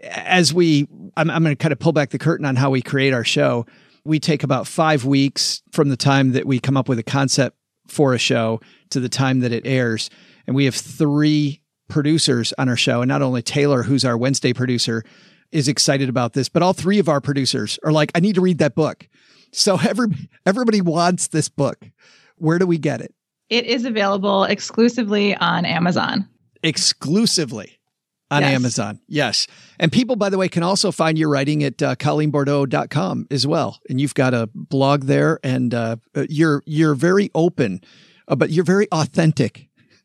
going to kind of pull back the curtain on how we create our show. We take about 5 weeks from the time that we come up with a concept for a show to the time that it airs. And we have 3 producers on our show. And not only Taylor, who's our Wednesday producer, is excited about this, but all 3 of our producers are like, I need to read that book. So everybody wants this book. Where do we get it? It is available exclusively on Amazon. Exclusively. On Yes. Amazon. Yes. And people, by the way, can also find your writing at ColleenBordeaux.com as well. And you've got a blog there, and you're very open, but you're very authentic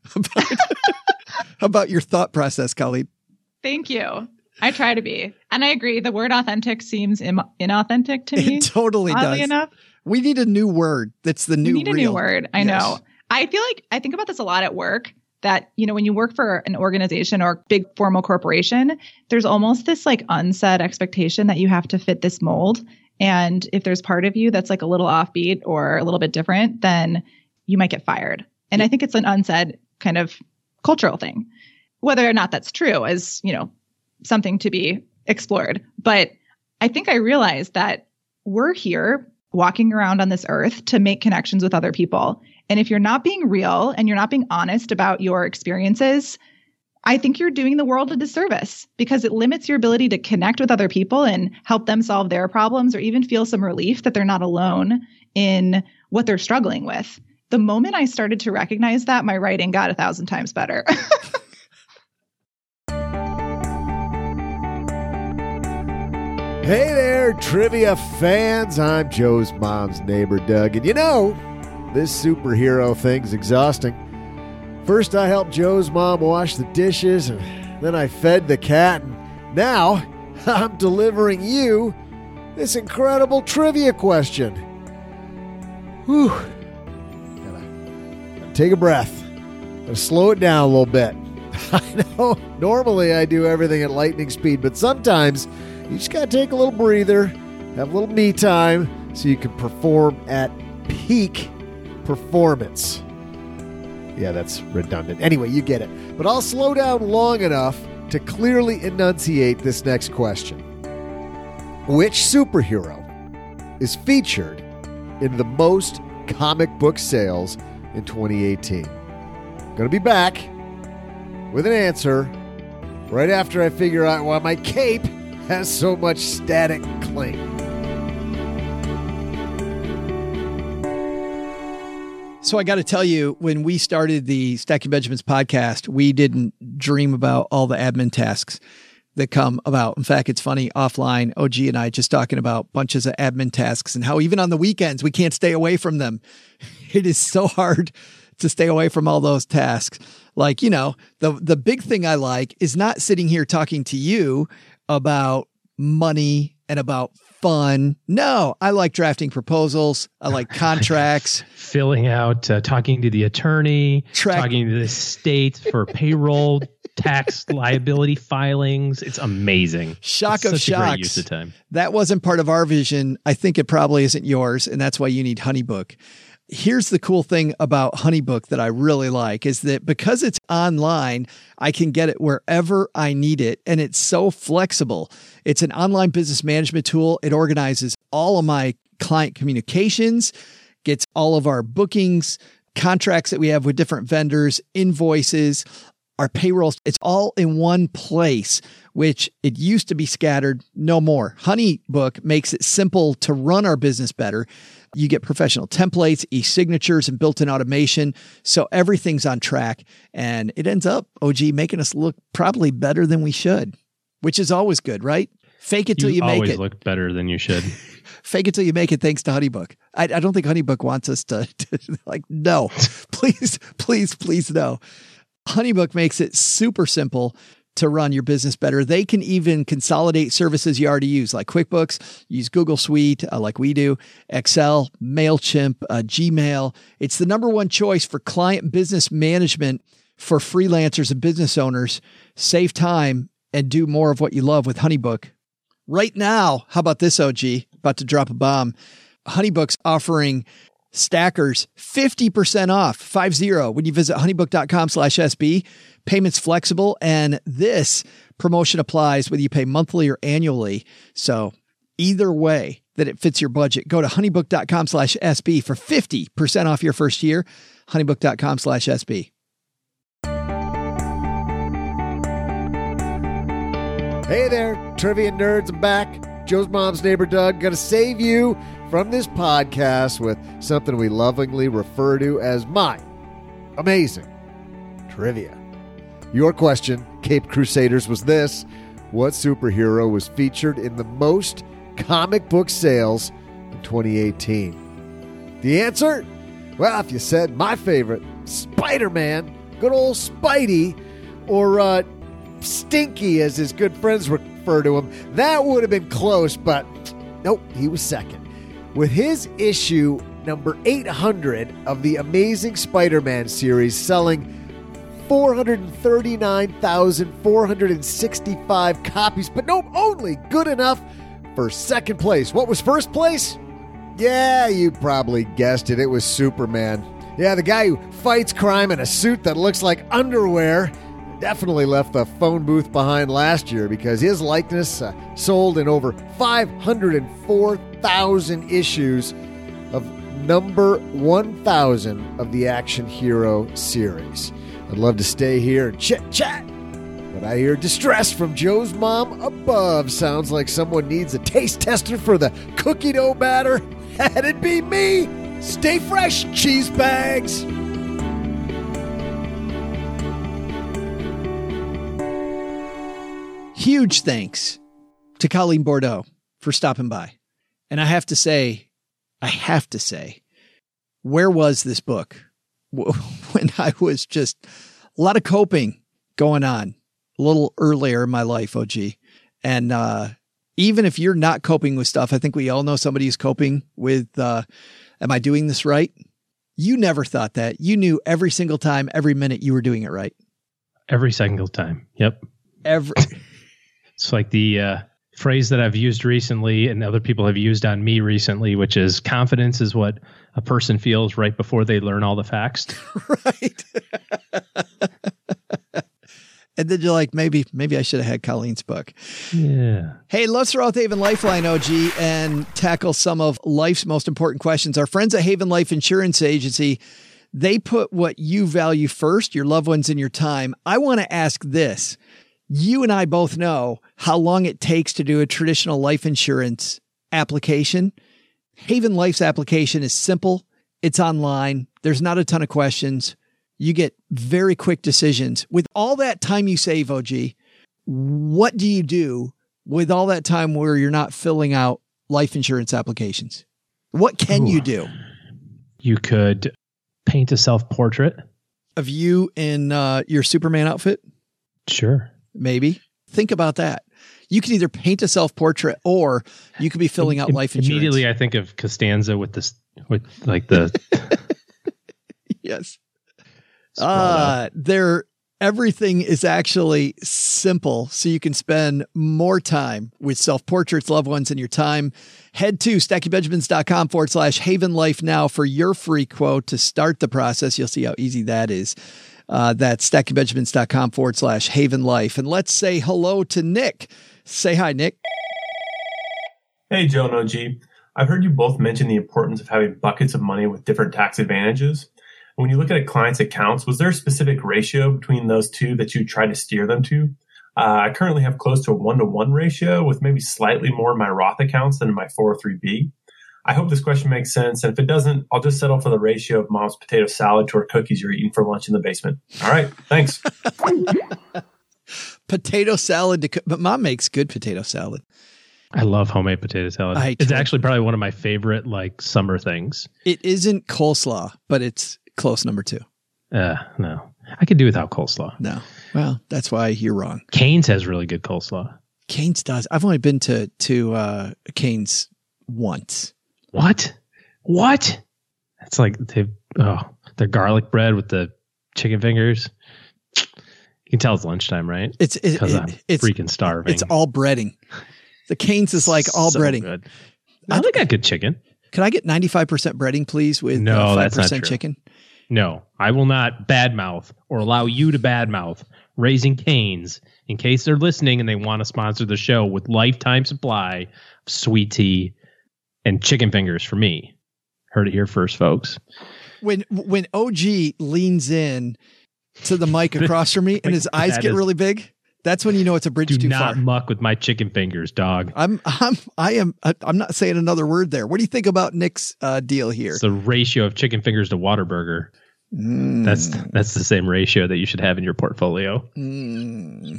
about your thought process, Colleen. Thank you. I try to be. And I agree. The word authentic seems inauthentic to me. It totally oddly does. enough. We need a new word. That's the new We need real. a new word. I know. I feel like I think about this a lot at work, that, when you work for an organization or big formal corporation, there's almost this like unsaid expectation that you have to fit this mold. And if there's part of you that's like a little offbeat or a little bit different, then you might get fired. And I think it's an unsaid kind of cultural thing. Whether or not that's true is, something to be explored. But I think I realized that we're here walking around on this earth to make connections with other people. And if you're not being real and you're not being honest about your experiences, I think you're doing the world a disservice, because it limits your ability to connect with other people and help them solve their problems, or even feel some relief that they're not alone in what they're struggling with. The moment I started to recognize that, my writing got 1,000 times better. Hey there, trivia fans. I'm Joe's mom's neighbor, Doug. And this superhero thing's exhausting. First, I helped Joe's mom wash the dishes, and then I fed the cat. And now, I'm delivering you this incredible trivia question. Whew. Gotta take a breath. Gotta slow it down a little bit. I know, normally I do everything at lightning speed, but sometimes you just got to take a little breather, have a little me time, so you can perform at peak performance. Yeah, that's redundant. Anyway, you get it. But I'll slow down long enough to clearly enunciate this next question. Which superhero is featured in the most comic book sales in 2018? Going to be back with an answer right after I figure out why my cape has so much static cling. So I got to tell you, when we started the Stacking Benjamins podcast, we didn't dream about all the admin tasks that come about. In fact, it's funny, offline, OG and I just talking about bunches of admin tasks and how even on the weekends, we can't stay away from them. It is so hard to stay away from all those tasks. Like, the big thing I like is not sitting here talking to you about money and about fun. No, I like drafting proposals. I like contracts. Filling out, talking to the attorney, talking to the state for payroll, tax liability filings. It's amazing. Shock it's of such a great shocks. use of time. That wasn't part of our vision. I think it probably isn't yours, and that's why you need HoneyBook. Here's the cool thing about HoneyBook that I really like is that because it's online, I can get it wherever I need it. And it's so flexible. It's an online business management tool. It organizes all of my client communications, gets all of our bookings, contracts that we have with different vendors, invoices, our payrolls. It's all in one place, which it used to be scattered. No more. HoneyBook makes it simple to run our business better. You get professional templates, e-signatures, and built-in automation. So everything's on track. And it ends up, OG, making us look probably better than we should, which is always good, right? Fake it till you make it. You always look better than you should. Fake it till you make it, thanks to HoneyBook. I don't think HoneyBook wants us to like, no. Please, please, please, no. HoneyBook makes it super simple to run your business better. They can even consolidate services you already use, like QuickBooks, use Google Suite, like we do, Excel, MailChimp, Gmail. It's the number one choice for client business management for freelancers and business owners. Save time and do more of what you love with HoneyBook. Right now, how about this, OG? About to drop a bomb. HoneyBook's offering stackers 50% off, 50, when you visit honeybook.com/SB. Payments flexible, and this promotion applies whether you pay monthly or annually. So either way that it fits your budget, go to honeybook.com/SB for 50% off your first year. honeybook.com/SB. Hey there, trivia nerds, I'm back. Joe's mom's neighbor, Doug. Gonna save you from this podcast with something we lovingly refer to as my amazing trivia. Your question Caped Crusaders was this: what superhero was featured in the most comic book sales in 2018? The answer? Well, if you said my favorite, Spider-Man, good old Spidey, or Stinky as his good friends refer to him, that would have been close, but nope, he was second. With his issue number 800 of the Amazing Spider-Man series selling 439,465 copies, but nope, only good enough for second place. What was first place? Yeah, you probably guessed it. It was Superman. Yeah, the guy who fights crime in a suit that looks like underwear definitely left the phone booth behind last year because his likeness sold in over 504,000 issues of number 1,000 of the Action Hero series. I'd love to stay here and chit-chat, but I hear distress from Joe's mom above. Sounds like someone needs a taste tester for the cookie dough batter. That'd be me. Stay fresh, cheese bags. Huge thanks to Colleen Bordeaux for stopping by. And I have to say, where was this book when I was just a lot of coping going on a little earlier in my life, OG? And even if you're not coping with stuff, I think we all know somebody who's coping with, am I doing this right? You never thought that. You knew every single time, every minute you were doing it right. Every single time. Yep. It's like the phrase that I've used recently and other people have used on me recently, which is confidence is what a person feels right before they learn all the facts. Right. And then you're like, maybe I should have had Colleen's book. Yeah. Hey, let's throw out the Haven Lifeline, OG, and tackle some of life's most important questions. Our friends at Haven Life Insurance Agency, they put what you value first, your loved ones and your time. I want to ask this. You and I both know how long it takes to do a traditional life insurance application. Haven Life's application is simple. It's online. There's not a ton of questions. You get very quick decisions. With all that time you save, OG, what do you do with all that time where you're not filling out life insurance applications? What can you do? You could paint a self-portrait of you in your Superman outfit. Sure. Maybe. Think about that. You can either paint a self-portrait or you could be filling out life insurance. Immediately I think of Costanza with like the... Yes. Everything is actually simple, so you can spend more time with self-portraits, loved ones, and your time. Head to StackyBenjamins.com/Haven Life now for your free quote to start the process. You'll see how easy that is. That's StackyBenjamins.com/Haven Life. And let's say hello to Nick. Say hi, Nick. Hey, Joe and OG. I've heard you both mention the importance of having buckets of money with different tax advantages. When you look at a client's accounts, was there a specific ratio between those two that you try to steer them to? I currently have close to a 1-to-1 ratio with maybe slightly more in my Roth accounts than in my 403B. I hope this question makes sense. And if it doesn't, I'll just settle for the ratio of mom's potato salad to her cookies you're eating for lunch in the basement. All right. Thanks. Potato salad. But mom makes good potato salad. I love homemade potato salad. It's actually probably one of my favorite summer things. It isn't coleslaw, but it's close number 2. No. I could do without coleslaw. No. Well, that's why you're wrong. Cane's has really good coleslaw. Cane's does. I've only been to Cane's once. What? It's like their garlic bread with the chicken fingers. You can tell it's lunchtime, right? It's freaking starving. It's all breading. The Cane's is like all so breading. Good. I think I got good chicken. Could I get 95% breading, please, with 5% chicken? No, I will not badmouth or allow you to badmouth Raising Cane's in case they're listening and they want to sponsor the show with lifetime supply of sweet tea and chicken fingers for me. Heard it here first, folks. When OG leans in to the mic across from me and his eyes get really big, that's when you know it's a bridge too far. Do not muck with my chicken fingers, dog. I'm not saying another word there. What do you think about Nick's deal here? It's the ratio of chicken fingers to Whataburger. That's the same ratio that you should have in your portfolio. I'm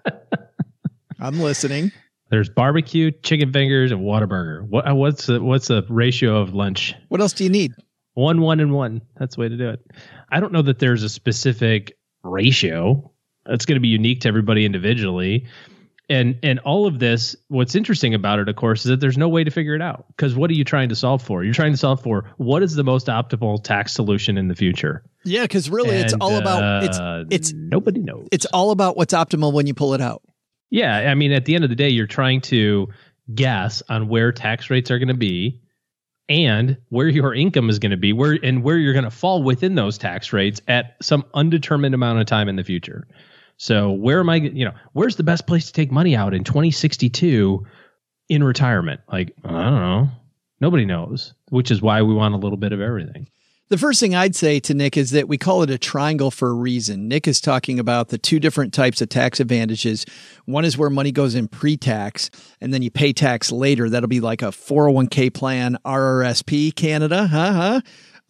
listening. There's barbecue, chicken fingers, and Whataburger. What's the ratio of lunch? What else do you need? 1, 1, and 1. That's the way to do it. I don't know that there's a specific ratio. It's going to be unique to everybody individually. And all of this, what's interesting about it, of course, is that there's no way to figure it out. Because what are you trying to solve for? You're trying to solve for what is the most optimal tax solution in the future. Yeah, because really it's all about it's nobody knows. It's all about what's optimal when you pull it out. Yeah, I mean, at the end of the day, you're trying to guess on where tax rates are going to be and where your income is going to be, where you're going to fall within those tax rates at some undetermined amount of time in the future. So where's the best place to take money out in 2062 in retirement? Like, I don't know. Nobody knows, which is why we want a little bit of everything. The first thing I'd say to Nick is that we call it a triangle for a reason. Nick is talking about the two different types of tax advantages. One is where money goes in pre-tax and then you pay tax later. That'll be like a 401k plan, RRSP, Canada.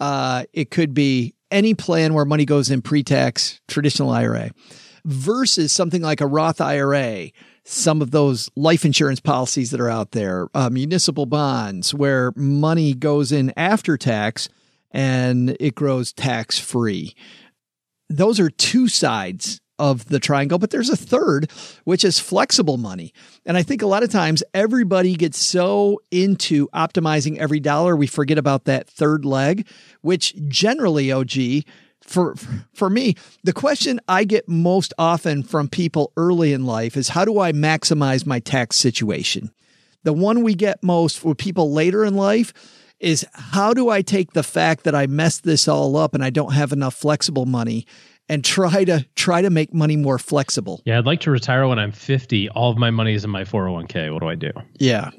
It could be any plan where money goes in pre-tax, traditional IRA. Versus something like a Roth IRA, some of those life insurance policies that are out there, municipal bonds where money goes in after tax and it grows tax free. Those are two sides of the triangle, but there's a third, which is flexible money. And I think a lot of times everybody gets so into optimizing every dollar, we forget about that third leg, which generally, OG, for me, the question I get most often from people early in life is, how do I maximize my tax situation? The one we get most for people later in life is, how do I take the fact that I messed this all up and I don't have enough flexible money and try to make money more flexible? Yeah, I'd like to retire when I'm 50. All of my money is in my 401k. What do I do? Yeah.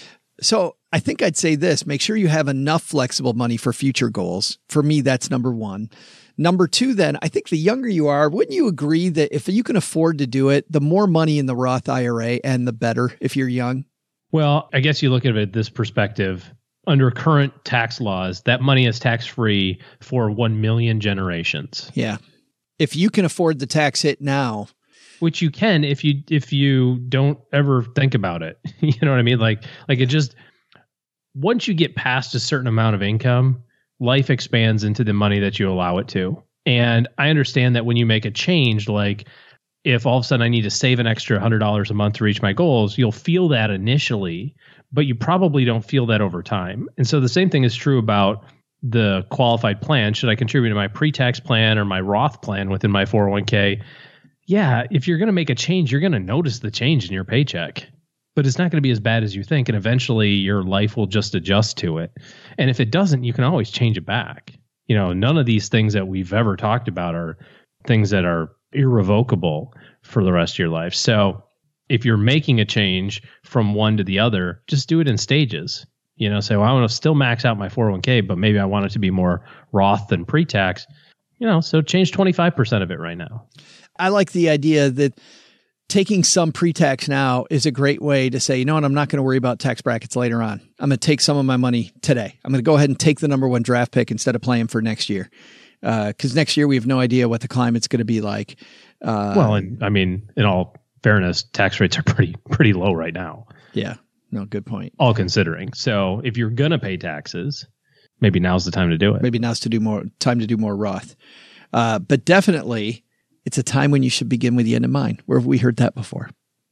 So I think I'd say this: make sure you have enough flexible money for future goals. For me, that's number one. Number two, then, I think the younger you are, wouldn't you agree that if you can afford to do it, the more money in the Roth IRA and the better if you're young? Well, I guess you look at it this perspective. Under current tax laws, that money is tax-free for 1 million generations. Yeah. If you can afford the tax hit now. Which you can if you don't ever think about it. You know what I mean? Like it just, once you get past a certain amount of income, life expands into the money that you allow it to. And I understand that when you make a change, like if all of a sudden I need to save an extra $100 a month to reach my goals, you'll feel that initially, but you probably don't feel that over time. And so the same thing is true about the qualified plan. Should I contribute to my pre-tax plan or my Roth plan within my 401k? Yeah, if you're going to make a change, you're going to notice the change in your paycheck. But it's not going to be as bad as you think, and eventually your life will just adjust to it. And if it doesn't, you can always change it back. You know, none of these things that we've ever talked about are things that are irrevocable for the rest of your life. So if you're making a change from one to the other, just do it in stages. You know, say, well, I want to still max out my 401k, but maybe I want it to be more Roth than pre-tax. You know, so change 25% of it right now. I like the idea that taking some pre-tax now is a great way to say, you know what, I'm not going to worry about tax brackets later on. I'm going to take some of my money today. I'm going to go ahead and take the number one draft pick instead of playing for next year. Because next year we have no idea what the climate's going to be like. And I mean, in all fairness, tax rates are pretty low right now. Yeah, no, good point. All considering. So if you're going to pay taxes, maybe now's the time to do it. Maybe now's time to do more Roth. But definitely, it's a time when you should begin with the end in mind. Where have we heard that before?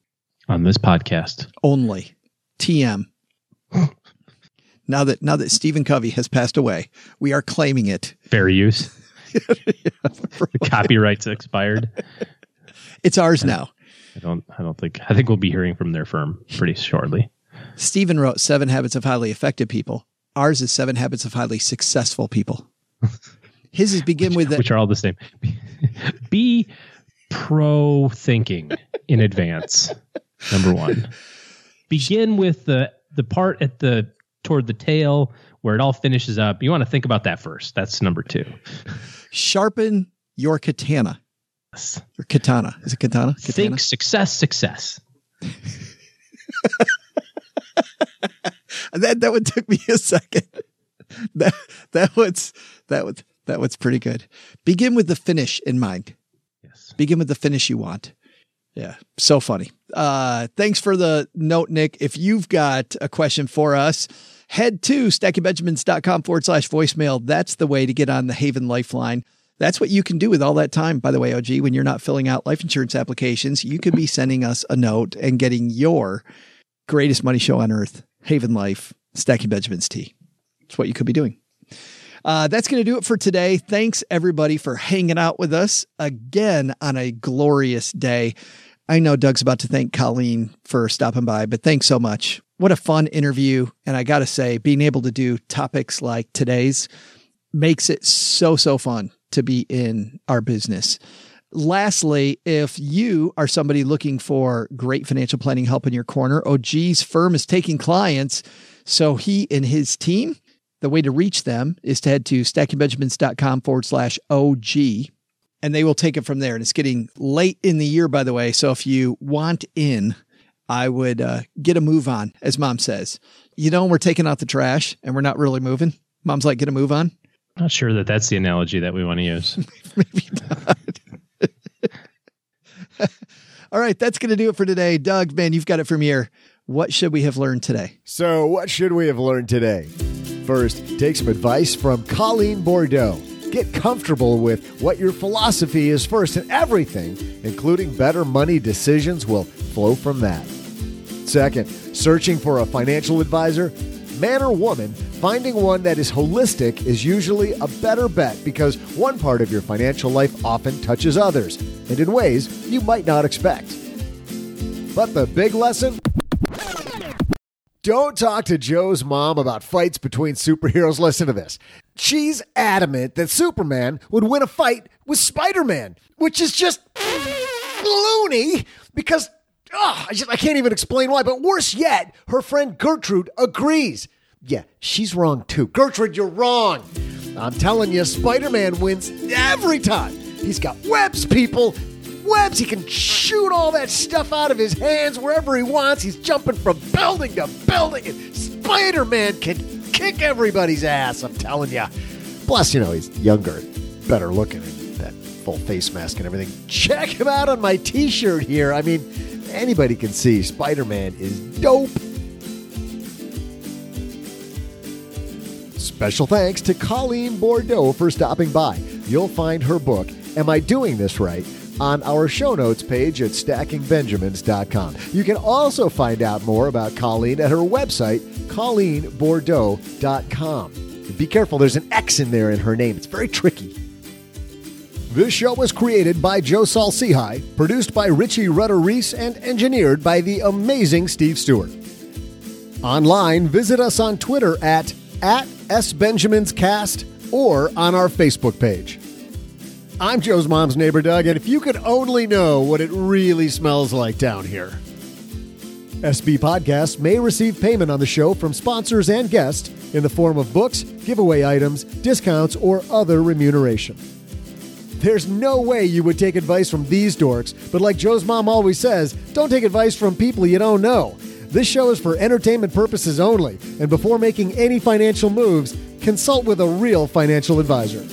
On this podcast. Only. TM. Now that Stephen Covey has passed away, we are claiming it. Fair use. The copyright's expired. It's ours now. I think we'll be hearing from their firm pretty shortly. Stephen wrote 7 Habits of Highly Effective People. Ours is 7 Habits of Highly Successful People. His is which are all the same. Be pro thinking in advance. Number 1. Begin with the part toward the tail where it all finishes up. You want to think about that first. That's number 2. Sharpen your katana. Yes. Or katana. Is it katana? Think success. That one took me a second. That was That was pretty good. Begin with the finish in mind. Yes. Begin with the finish you want. Yeah. So funny. Thanks for the note, Nick. If you've got a question for us, head to stackingbenjamins.com/voicemail. That's the way to get on the Haven Lifeline. That's what you can do with all that time, by the way, OG, when you're not filling out life insurance applications. You could be sending us a note and getting your greatest money show on earth, Haven Life, Stacking Benjamins tea. That's what you could be doing. That's going to do it for today. Thanks, everybody, for hanging out with us again on a glorious day. I know Doug's about to thank Colleen for stopping by, but thanks so much. What a fun interview. And I got to say, being able to do topics like today's makes it so fun to be in our business. Lastly, if you are somebody looking for great financial planning help in your corner, OG's firm is taking clients. So he and his team, the way to reach them is to head to stackingbenjamins.com/OG, and they will take it from there. And it's getting late in the year, by the way. So if you want in, I would get a move on, as Mom says. You know, we're taking out the trash and we're not really moving. Mom's like, get a move on. Not sure that that's the analogy that we want to use. Maybe not. All right, that's going to do it for today. Doug, man, you've got it from here. What should we have learned today? So what should we have learned today? First, take some advice from Colleen Bordeaux. Get comfortable with what your philosophy is first, and everything, including better money decisions, will flow from that. Second, searching for a financial advisor, man or woman, finding one that is holistic is usually a better bet because one part of your financial life often touches others, and in ways you might not expect. But the big lesson? Don't talk to Joe's mom about fights between superheroes. Listen to this. She's adamant that Superman would win a fight with Spider-Man, which is just loony because I can't even explain why. But worse yet, her friend Gertrude agrees. Yeah, she's wrong too. Gertrude, you're wrong. I'm telling you, Spider-Man wins every time. He's got webs, people. Webs. He can shoot all that stuff out of his hands wherever he wants. He's jumping from building to building. And Spider-Man can kick everybody's ass, I'm telling you. Plus, he's younger, better looking, and that full face mask and everything. Check him out on my t-shirt here. I mean, anybody can see Spider-Man is dope. Special thanks to Colleen Bordeaux for stopping by. You'll find her book, Am I Doing This Right?, on our show notes page at stackingbenjamins.com. You can also find out more about Colleen at her website, ColleenBordeaux.com. Be careful, there's an X in there in her name. It's very tricky. This show was created by Joe Saul-Sehy, produced by Richie Rutter-Reese, and engineered by the amazing Steve Stewart. Online, visit us on Twitter at SBenjaminsCast or on our Facebook page. I'm Joe's mom's neighbor, Doug, and if you could only know what it really smells like down here. SB Podcasts may receive payment on the show from sponsors and guests in the form of books, giveaway items, discounts, or other remuneration. There's no way you would take advice from these dorks, but like Joe's mom always says, don't take advice from people you don't know. This show is for entertainment purposes only, and before making any financial moves, consult with a real financial advisor.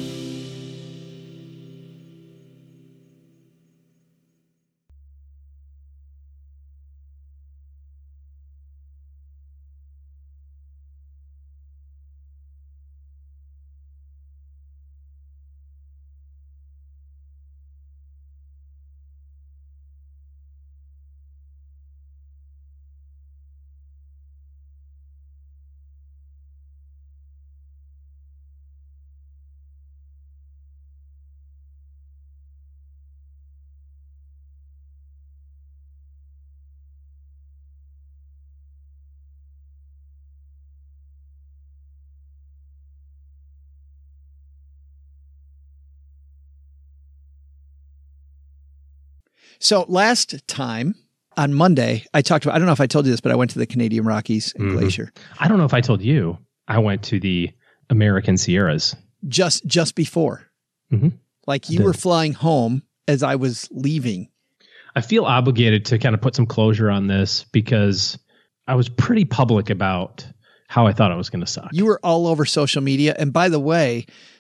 So last time on Monday, I talked about, I don't know if I told you this, but I went to the Canadian Rockies and Glacier. I don't know if I told you, I went to the American Sierras. Just before. Mm-hmm. Like you were flying home as I was leaving. I feel obligated to kind of put some closure on this because I was pretty public about how I thought I was going to suck. You were all over social media. And by the way,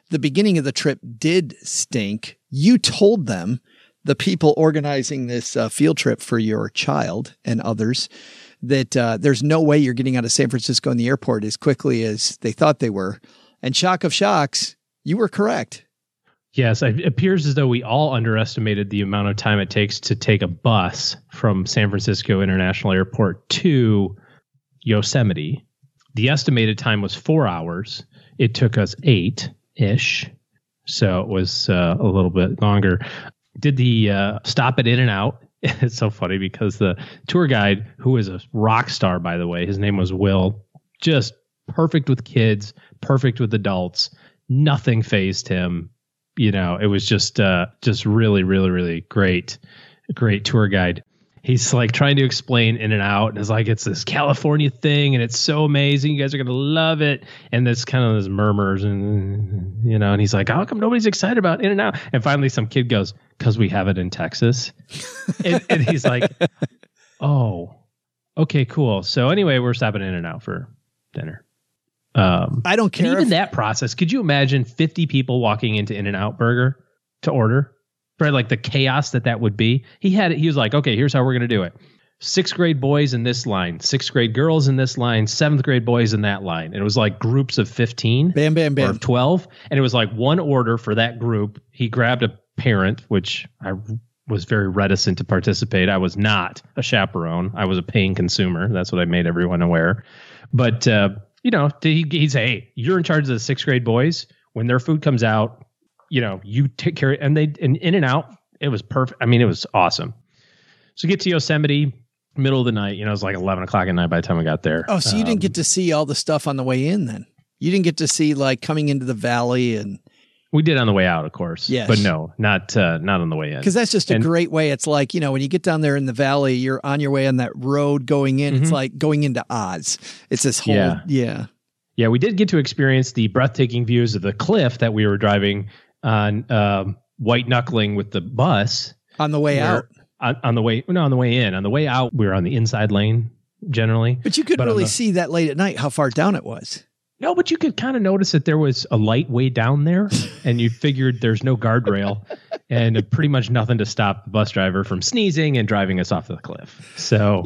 the beginning of the trip did stink, you told them, the people organizing this field trip for your child and others, that there's no way you're getting out of San Francisco in the airport as quickly as they thought they were. And shock of shocks, you were correct. Yes, it appears as though we all underestimated the amount of time it takes to take a bus from San Francisco International Airport to Yosemite. The estimated time was 4 hours. It took us 8-ish. So it was a little bit longer. Did the stop at In-N-Out. It's so funny because the tour guide, who is a rock star, by the way, his name was Will, just perfect with kids, perfect with adults. Nothing fazed him. You know, it was just really, really, really great tour guide. He's like trying to explain In-N-Out, and it's like, it's this California thing, and it's so amazing. You guys are going to love it. And this kind of this murmurs, and, you know, and he's like, how come nobody's excited about In-N-Out? And finally some kid goes, because we have it in Texas. and he's like, oh, okay, cool. So anyway, we're stopping In-N-Out for dinner. I don't care. Even that process, could you imagine 50 people walking into In-N-Out Burger to order? For like the chaos that would be. He was like, okay, here's how we're going to do it. 6th grade boys in this line, 6th grade girls in this line, 7th grade boys in that line. And it was like groups of 15 bam, bam, bam. or 12. And it was like one order for that group. He grabbed a parent, which I was very reticent to participate. I was not a chaperone. I was a paying consumer. That's what I made everyone aware. But, you know, he'd say, hey, you're in charge of the 6th grade boys. When their food comes out, you know, you take care of it. And In-N-Out, it was perfect. I mean, it was awesome. So get to Yosemite, middle of the night, you know, it was like 11 o'clock at night by the time we got there. Oh, so you didn't get to see all the stuff on the way in then? You didn't get to see like coming into the valley and... We did on the way out, of course. Yes. But no, not on the way in. Because that's just a great way. It's like, you know, when you get down there in the valley, you're on your way on that road going in. Mm-hmm. It's like going into Oz. It's this whole... Yeah, we did get to experience the breathtaking views of the cliff that we were driving on white knuckling with the bus on the way out. On the way in. On the way out, we were on the inside lane generally. But you couldn't really see that late at night how far down it was. No, but you could kind of notice that there was a light way down there, and you figured there's no guardrail and pretty much nothing to stop the bus driver from sneezing and driving us off the cliff. So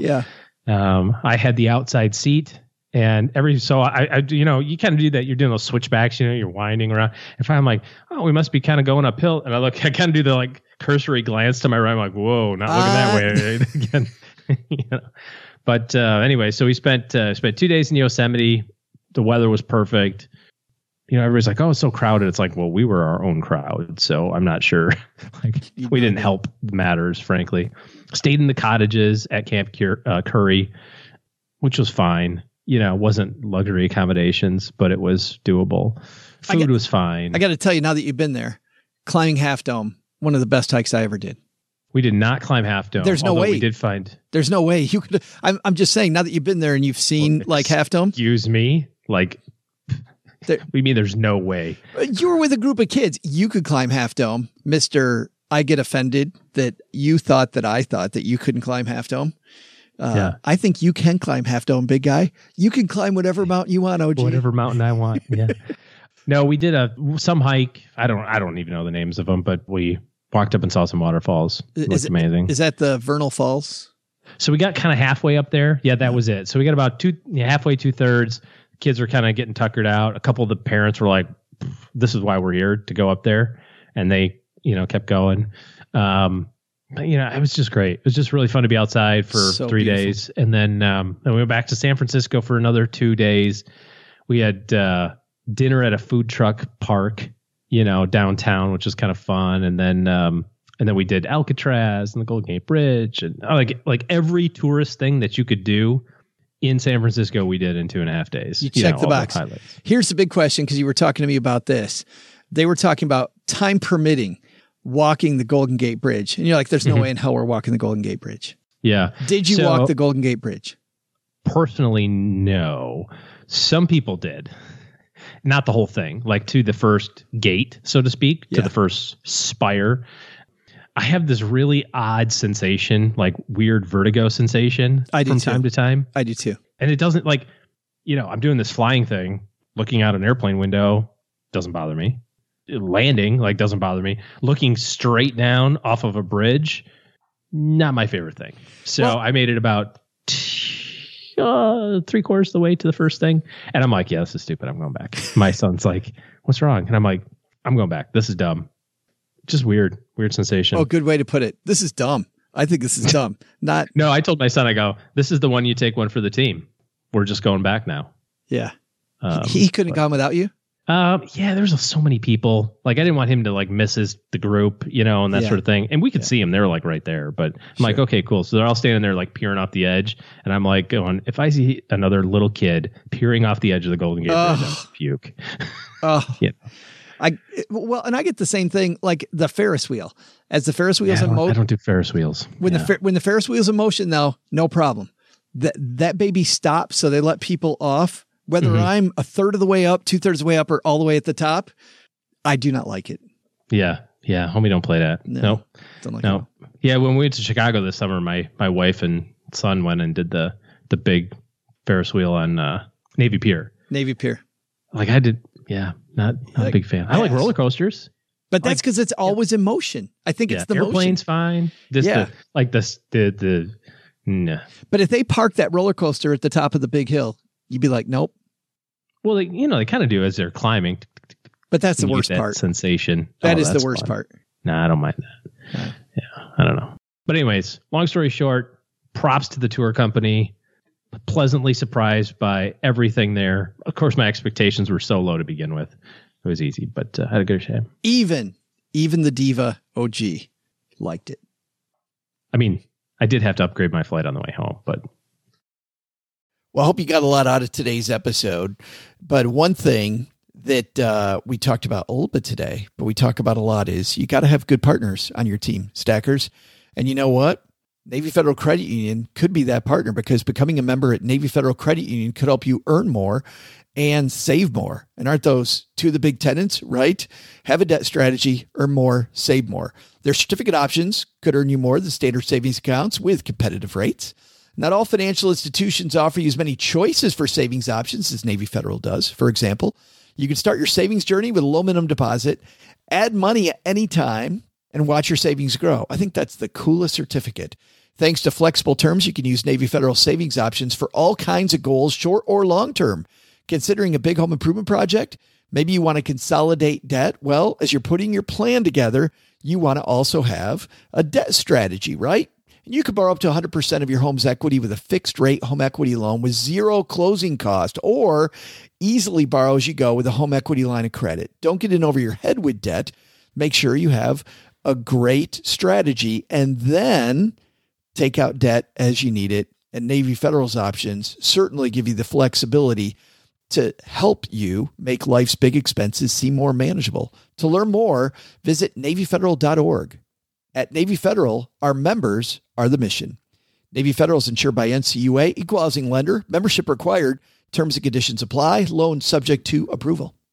I had the outside seat. And I you know, you kind of do that. You're doing those switchbacks, you know, you're winding around. And finally I'm like, oh, we must be kind of going uphill. And I kind of do the like cursory glance to my right. I'm like, whoa, not looking that way again. You know? But anyway, so we spent 2 days in Yosemite. The weather was perfect. You know, everybody's like, oh, it's so crowded. It's like, well, we were our own crowd. So I'm not sure. Like, we didn't help matters, frankly. Stayed in the cottages at Camp Curry, which was fine. You know, it wasn't luxury accommodations, but it was doable. Food was fine. I got to tell you, now that you've been there, climbing Half Dome, one of the best hikes I ever did. We did not climb Half Dome. There's no way. We did find. There's no way you could. I'm just saying, now that you've been there and you've seen like Half Dome. Excuse me, like. We mean there's no way. You were with a group of kids. You could climb Half Dome, Mr. I get offended that you thought that I thought that you couldn't climb Half Dome. I think you can climb Half Dome, big guy. You can climb whatever mountain you want, OG. Whatever mountain I want. Yeah. No, we did some hike. I don't even know the names of them, but we walked up and saw some waterfalls. It looked amazing. Is that the Vernal Falls? So we got kind of halfway up there. Yeah, that was it. So we got about halfway, 2/3. Kids were kind of getting tuckered out. A couple of the parents were like, this is why we're here, to go up there. And they, you know, kept going. But, you know, it was just great. It was just really fun to be outside for 3 days. And then we went back to San Francisco for another 2 days. We had dinner at a food truck park, you know, downtown, which was kind of fun. And then we did Alcatraz and the Golden Gate Bridge and like every tourist thing that you could do in San Francisco, we did in 2.5 days. You checked the box. Here's the big question, because you were talking to me about this. They were talking about time permitting walking the Golden Gate Bridge. And you're like, there's no way in hell we're walking the Golden Gate Bridge. Yeah. Did you walk the Golden Gate Bridge? Personally, no. Some people did. Not the whole thing, like to the first gate, so to speak, to the first spire. I have this really odd sensation, like weird vertigo sensation from time to time. I do too. And it doesn't, like, you know, I'm doing this flying thing, looking out an airplane window, doesn't bother me. landing, like, doesn't bother me. Looking straight down off of a bridge, not my favorite thing. So I made it about 3/4 of the way to the first thing. And I'm like, yeah, this is stupid. I'm going back. My son's like, what's wrong? And I'm like, I'm going back. This is dumb. Just weird sensation. Oh, good way to put it. This is dumb. I think this is dumb. No, I told my son, I go, this is the one you take one for the team. We're just going back now. Yeah. He couldn't have gone without you? Yeah, there's so many people. Like, I didn't want him to like miss the group, and that sort of thing. And we could see him. They were like right there. But I'm like, okay, cool. So they're all standing there like peering off the edge. And I'm like going, if I see another little kid peering off the edge of the Golden Gate Bridge, I'll puke. And I get the same thing, like the Ferris wheel. As the Ferris wheel's in motion. I don't do Ferris wheels. When the Ferris wheel's in motion, though, no problem. That baby stops, so they let people off. Whether I'm a third of the way up, 2/3 of the way up, or all the way at the top, I do not like it. Yeah. Homie, don't play that. No. Don't like it. Yeah, when we went to Chicago this summer, my wife and son went and did the big Ferris wheel on Navy Pier. Like I did, not a big fan. I like roller coasters. But that's because it's always in motion. I think it's the airplane's motion. Fine. No. But if they park that roller coaster at the top of the big hill, you'd be like, nope. Well, they kind of do as they're climbing. But that's the worst part. Sensation. That is the worst part. Nah, I don't mind that. Yeah, I don't know. But anyways, long story short, props to the tour company. Pleasantly surprised by everything there. Of course, my expectations were so low to begin with. It was easy, but I had a good time. Even the Diva OG liked it. I mean, I did have to upgrade my flight on the way home, but. Well, I hope you got a lot out of today's episode. But one thing that we talked about a little bit today, but we talk about a lot, is you got to have good partners on your team, Stackers. And you know what? Navy Federal Credit Union could be that partner, because becoming a member at Navy Federal Credit Union could help you earn more and save more. And aren't those two of the big tenets, right? Have a debt strategy, earn more, save more. Their certificate options could earn you more than standard savings accounts with competitive rates. Not all financial institutions offer you as many choices for savings options as Navy Federal does. For example, you can start your savings journey with a low minimum deposit, add money at any time, and watch your savings grow. I think that's the coolest certificate. Thanks to flexible terms, you can use Navy Federal savings options for all kinds of goals, short or long-term. Considering a big home improvement project, maybe you want to consolidate debt. Well, as you're putting your plan together, you want to also have a debt strategy, right? And you can borrow up to 100% of your home's equity with a fixed rate home equity loan with zero closing cost, or easily borrow as you go with a home equity line of credit. Don't get in over your head with debt. Make sure you have a great strategy, and then take out debt as you need it. And Navy Federal's options certainly give you the flexibility to help you make life's big expenses seem more manageable. To learn more, visit NavyFederal.org. At Navy Federal, our members are the mission. Navy Federal is insured by NCUA, equal housing lender, membership required, terms and conditions apply, loan subject to approval.